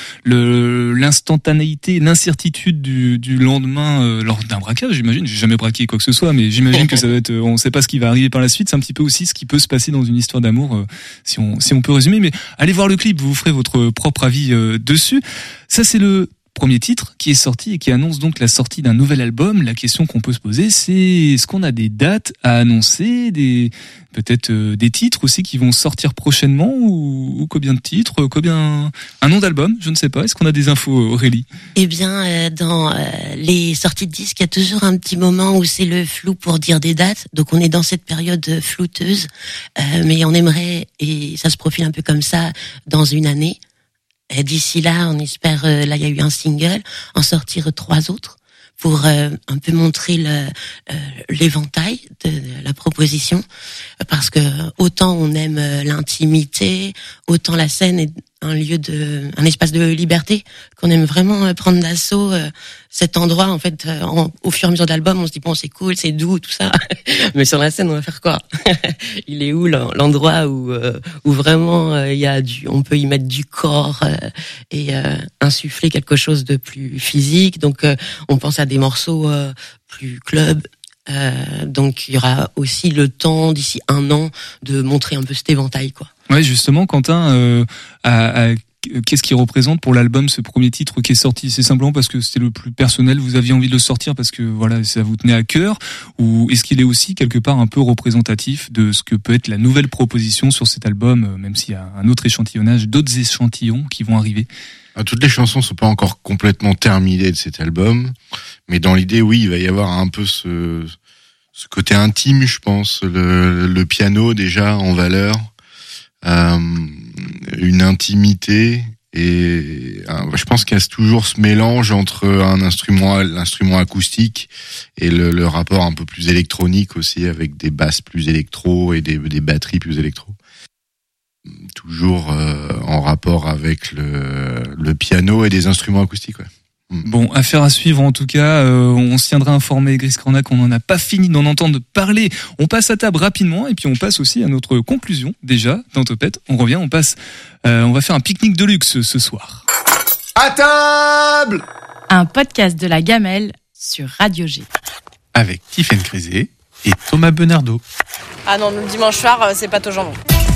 le l'instantanéité, l'incertitude du, du lendemain euh, lors d'un braquage. J'imagine, j'ai jamais braqué quoi que ce soit, mais j'imagine que ça va être, on sait pas ce qui va arriver par la suite. C'est un petit peu aussi ce qui peut se passer dans une histoire d'amour, euh, si on si on peut résumer. Mais allez voir le clip, vous ferez votre propre avis euh, dessus. Ça c'est le premier titre qui est sorti et qui annonce donc la sortie d'un nouvel album. La question qu'on peut se poser, c'est est-ce qu'on a des dates à annoncer, des peut-être euh, des titres aussi qui vont sortir prochainement ou, ou combien de titres, combien un nom d'album, je ne sais pas. Est-ce qu'on a des infos, Aurélie? Eh bien, euh, dans euh, les sorties de disques, il y a toujours un petit moment où c'est le flou pour dire des dates. Donc on est dans cette période flouteuse, euh, mais on aimerait, et ça se profile un peu comme ça, dans une année. Et d'ici là, on espère, euh, là il y a eu un single, en sortir trois autres pour euh, un peu montrer le, euh, l'éventail de, de la proposition, parce que autant on aime l'intimité, autant la scène est un lieu de, un espace de liberté, qu'on aime vraiment prendre d'assaut euh, cet endroit. En fait, euh, en, au fur et à mesure de l'album, on se dit bon, c'est cool, c'est doux, tout ça, mais sur la scène, on va faire quoi? Il est où l'endroit où euh, où vraiment il euh, y a du, on peut y mettre du corps euh, et euh, insuffler quelque chose de plus physique. Donc, euh, on pense à des morceaux euh, plus club. Euh, donc, il y aura aussi le temps d'ici un an de montrer un peu cet éventail, quoi. Ouais, justement, Quentin, euh, a, a, qu'est-ce qu'il représente pour l'album, ce premier titre qui est sorti? C'est simplement parce que c'était le plus personnel, vous aviez envie de le sortir parce que voilà, ça vous tenait à cœur, ou est-ce qu'il est aussi quelque part un peu représentatif de ce que peut être la nouvelle proposition sur cet album, même s'il y a un autre échantillonnage, d'autres échantillons qui vont arriver? Toutes les chansons sont pas encore complètement terminées de cet album, mais dans l'idée, oui, il va y avoir un peu ce, ce côté intime, je pense, le, le piano déjà en valeur, euh, une intimité, et euh, je pense qu'il y a toujours ce mélange entre un instrument, l'instrument acoustique et le, le rapport un peu plus électronique aussi, avec des basses plus électro et des, des batteries plus électro. Toujours euh, en rapport avec le, le piano et des instruments acoustiques. Ouais. Mm. Bon, affaire à suivre en tout cas. Euh, on se tiendra informé, Gris Cornac, on n'en a pas fini d'en entendre parler. On passe à table rapidement et puis on passe aussi à notre conclusion déjà dans Topette. On revient, on passe, euh, on va faire un pique-nique de luxe ce soir. À table. Un podcast de la Gamelle sur Radio G. Avec Tiffaine Crisé et Thomas Benardo. Ah non, le dimanche soir, c'est pâte au jambon.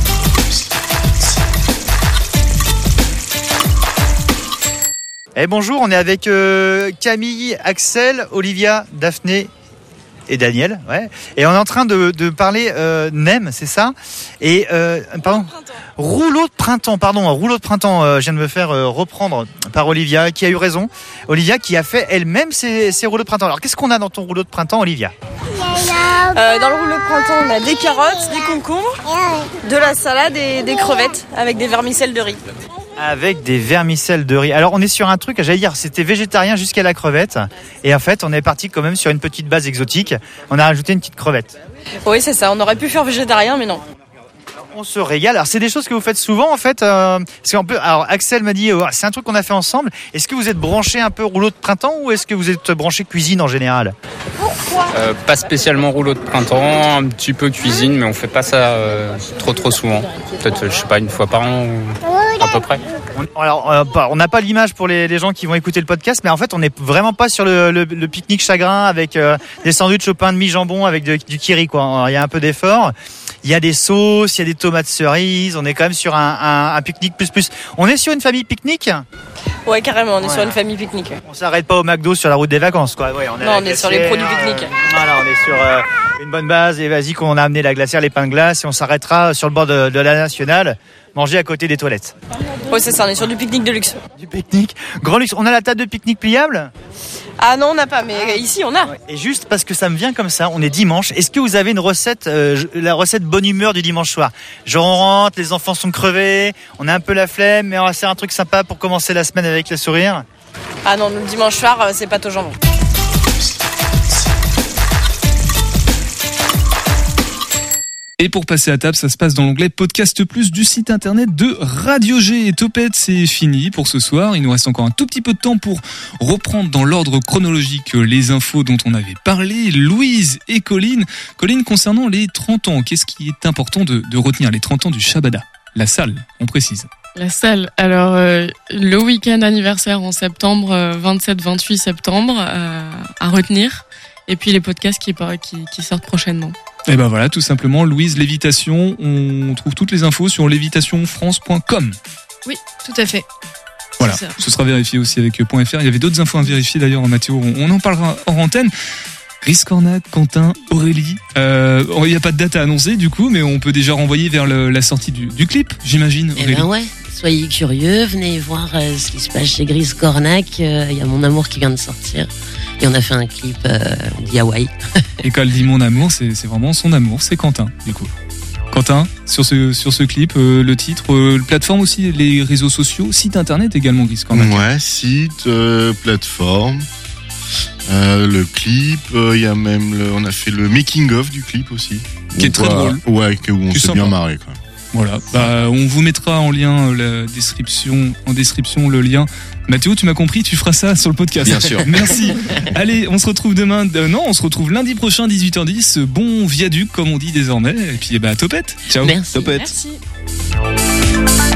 Eh bonjour, on est avec euh, Camille, Axel, Olivia, Daphné et Daniel, ouais. Et on est en train de, de parler euh, N E M, c'est ça? Et euh, pardon, rouleau de printemps, pardon, rouleau de printemps. Euh, je viens de me faire euh, reprendre par Olivia, qui a eu raison. Olivia, qui a fait elle-même ses, ses rouleaux de printemps. Alors, qu'est-ce qu'on a dans ton rouleau de printemps, Olivia? Euh, dans le rouleau de printemps, on a des carottes, des concombres, de la salade et des crevettes avec des vermicelles de riz. Avec des vermicelles de riz. Alors on est sur un truc, j'allais dire, c'était végétarien jusqu'à la crevette. Et en fait, on est parti quand même sur une petite base exotique. On a rajouté une petite crevette. Oui, c'est ça. On aurait pu faire végétarien, mais non. On se régale. Alors c'est des choses que vous faites souvent en fait. Euh, parce qu'on peut. Alors Axel m'a dit, euh, c'est un truc qu'on a fait ensemble. Est-ce que vous êtes branché un peu rouleau de printemps ou est-ce que vous êtes branché cuisine en général? Pourquoi euh, Pas spécialement rouleau de printemps, un petit peu cuisine, mais on fait pas ça euh, trop trop souvent. Peut-être, je sais pas, une fois par an ou à peu près. On, alors, euh, on n'a pas l'image pour les, les gens qui vont écouter le podcast, mais en fait, on n'est vraiment pas sur le, le, le pique-nique chagrin avec euh, des sandwichs au pain de mie jambon avec de, du kiri, quoi. Il y a un peu d'effort. Il y a des sauces, il y a des tomates cerises. On est quand même sur un, un, un pique-nique plus plus. On est sur une famille pique-nique. Ouais, carrément. On est ouais. sur une famille pique-nique. On s'arrête pas au McDo sur la route des vacances, quoi. Ouais, on est non, on est sur les produits pique-nique. Euh, voilà, on est sur euh, une bonne base. Et vas-y, qu'on a amené la glacière, les pains de glace, et on s'arrêtera sur le bord de, de la nationale, manger à côté des toilettes. Ouais, c'est ça. On est sur du pique-nique de luxe. Du pique-nique, grand luxe. On a la table de pique-nique pliable. Ah non, on n'a pas, mais ici on a. Et juste parce que ça me vient comme ça, on est dimanche. Est-ce que vous avez une recette, euh, la recette bonne humeur du dimanche soir? Genre on rentre, les enfants sont crevés, on a un peu la flemme, mais on va faire un truc sympa pour commencer la semaine avec le sourire. Ah non, le dimanche soir, c'est pâte au jambon. Et pour passer à table, ça se passe dans l'onglet Podcast Plus du site internet de Radio G. Et Topette, c'est fini pour ce soir. Il nous reste encore un tout petit peu de temps pour reprendre dans l'ordre chronologique les infos dont on avait parlé. Louise et Colline. Colline, concernant les trente ans, qu'est-ce qui est important de, de retenir? Les trente ans du Shabada. La salle, on précise. La salle. Alors, euh, le week-end anniversaire en septembre, euh, vingt-sept vingt-huit septembre, euh, à retenir. Et puis les podcasts qui, qui, qui sortent prochainement. Et ben voilà, tout simplement, Louise, Lévitation, on trouve toutes les infos sur lévitation france point com. Oui, tout à fait. Voilà, ce sera vérifié aussi avec .fr. Il y avait d'autres infos à vérifier d'ailleurs, Mathéo, on en parlera hors antenne. Gris Cornac, Quentin, Aurélie, euh, il n'y a pas de date à annoncer du coup, mais on peut déjà renvoyer vers le, la sortie du, du clip, j'imagine, Aurélie. Eh ben ouais, soyez curieux, venez voir euh, ce qui se passe chez Gris Cornac, il euh, y a Mon Amour qui vient de sortir. Et on a fait un clip euh, D I Y. Et quand elle dit Mon Amour, c'est, c'est vraiment son amour, c'est Quentin, du coup. Quentin, sur ce, sur ce clip, euh, le titre, euh, plateforme aussi, les réseaux sociaux, site internet également, Gris Cornac. Ouais, site, euh, plateforme, euh, le clip, il euh, y a même, le, on a fait le making-of du clip aussi. Qui est très voit, drôle. Ouais, que, où on Tu s'est sens bien pas. marré, quoi. Voilà, bah, on vous mettra en lien la description, en description le lien. Mathéo, tu m'as compris, tu feras ça sur le podcast. Bien sûr. Merci. Allez, on se retrouve demain. Euh, non, on se retrouve lundi prochain, dix-huit heures dix. Bon viaduc, comme on dit désormais. Et puis, bah, Topette. Ciao. Merci. Topette. Merci.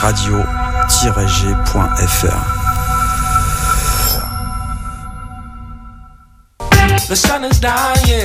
radio tiret g point f r. The sun is dying.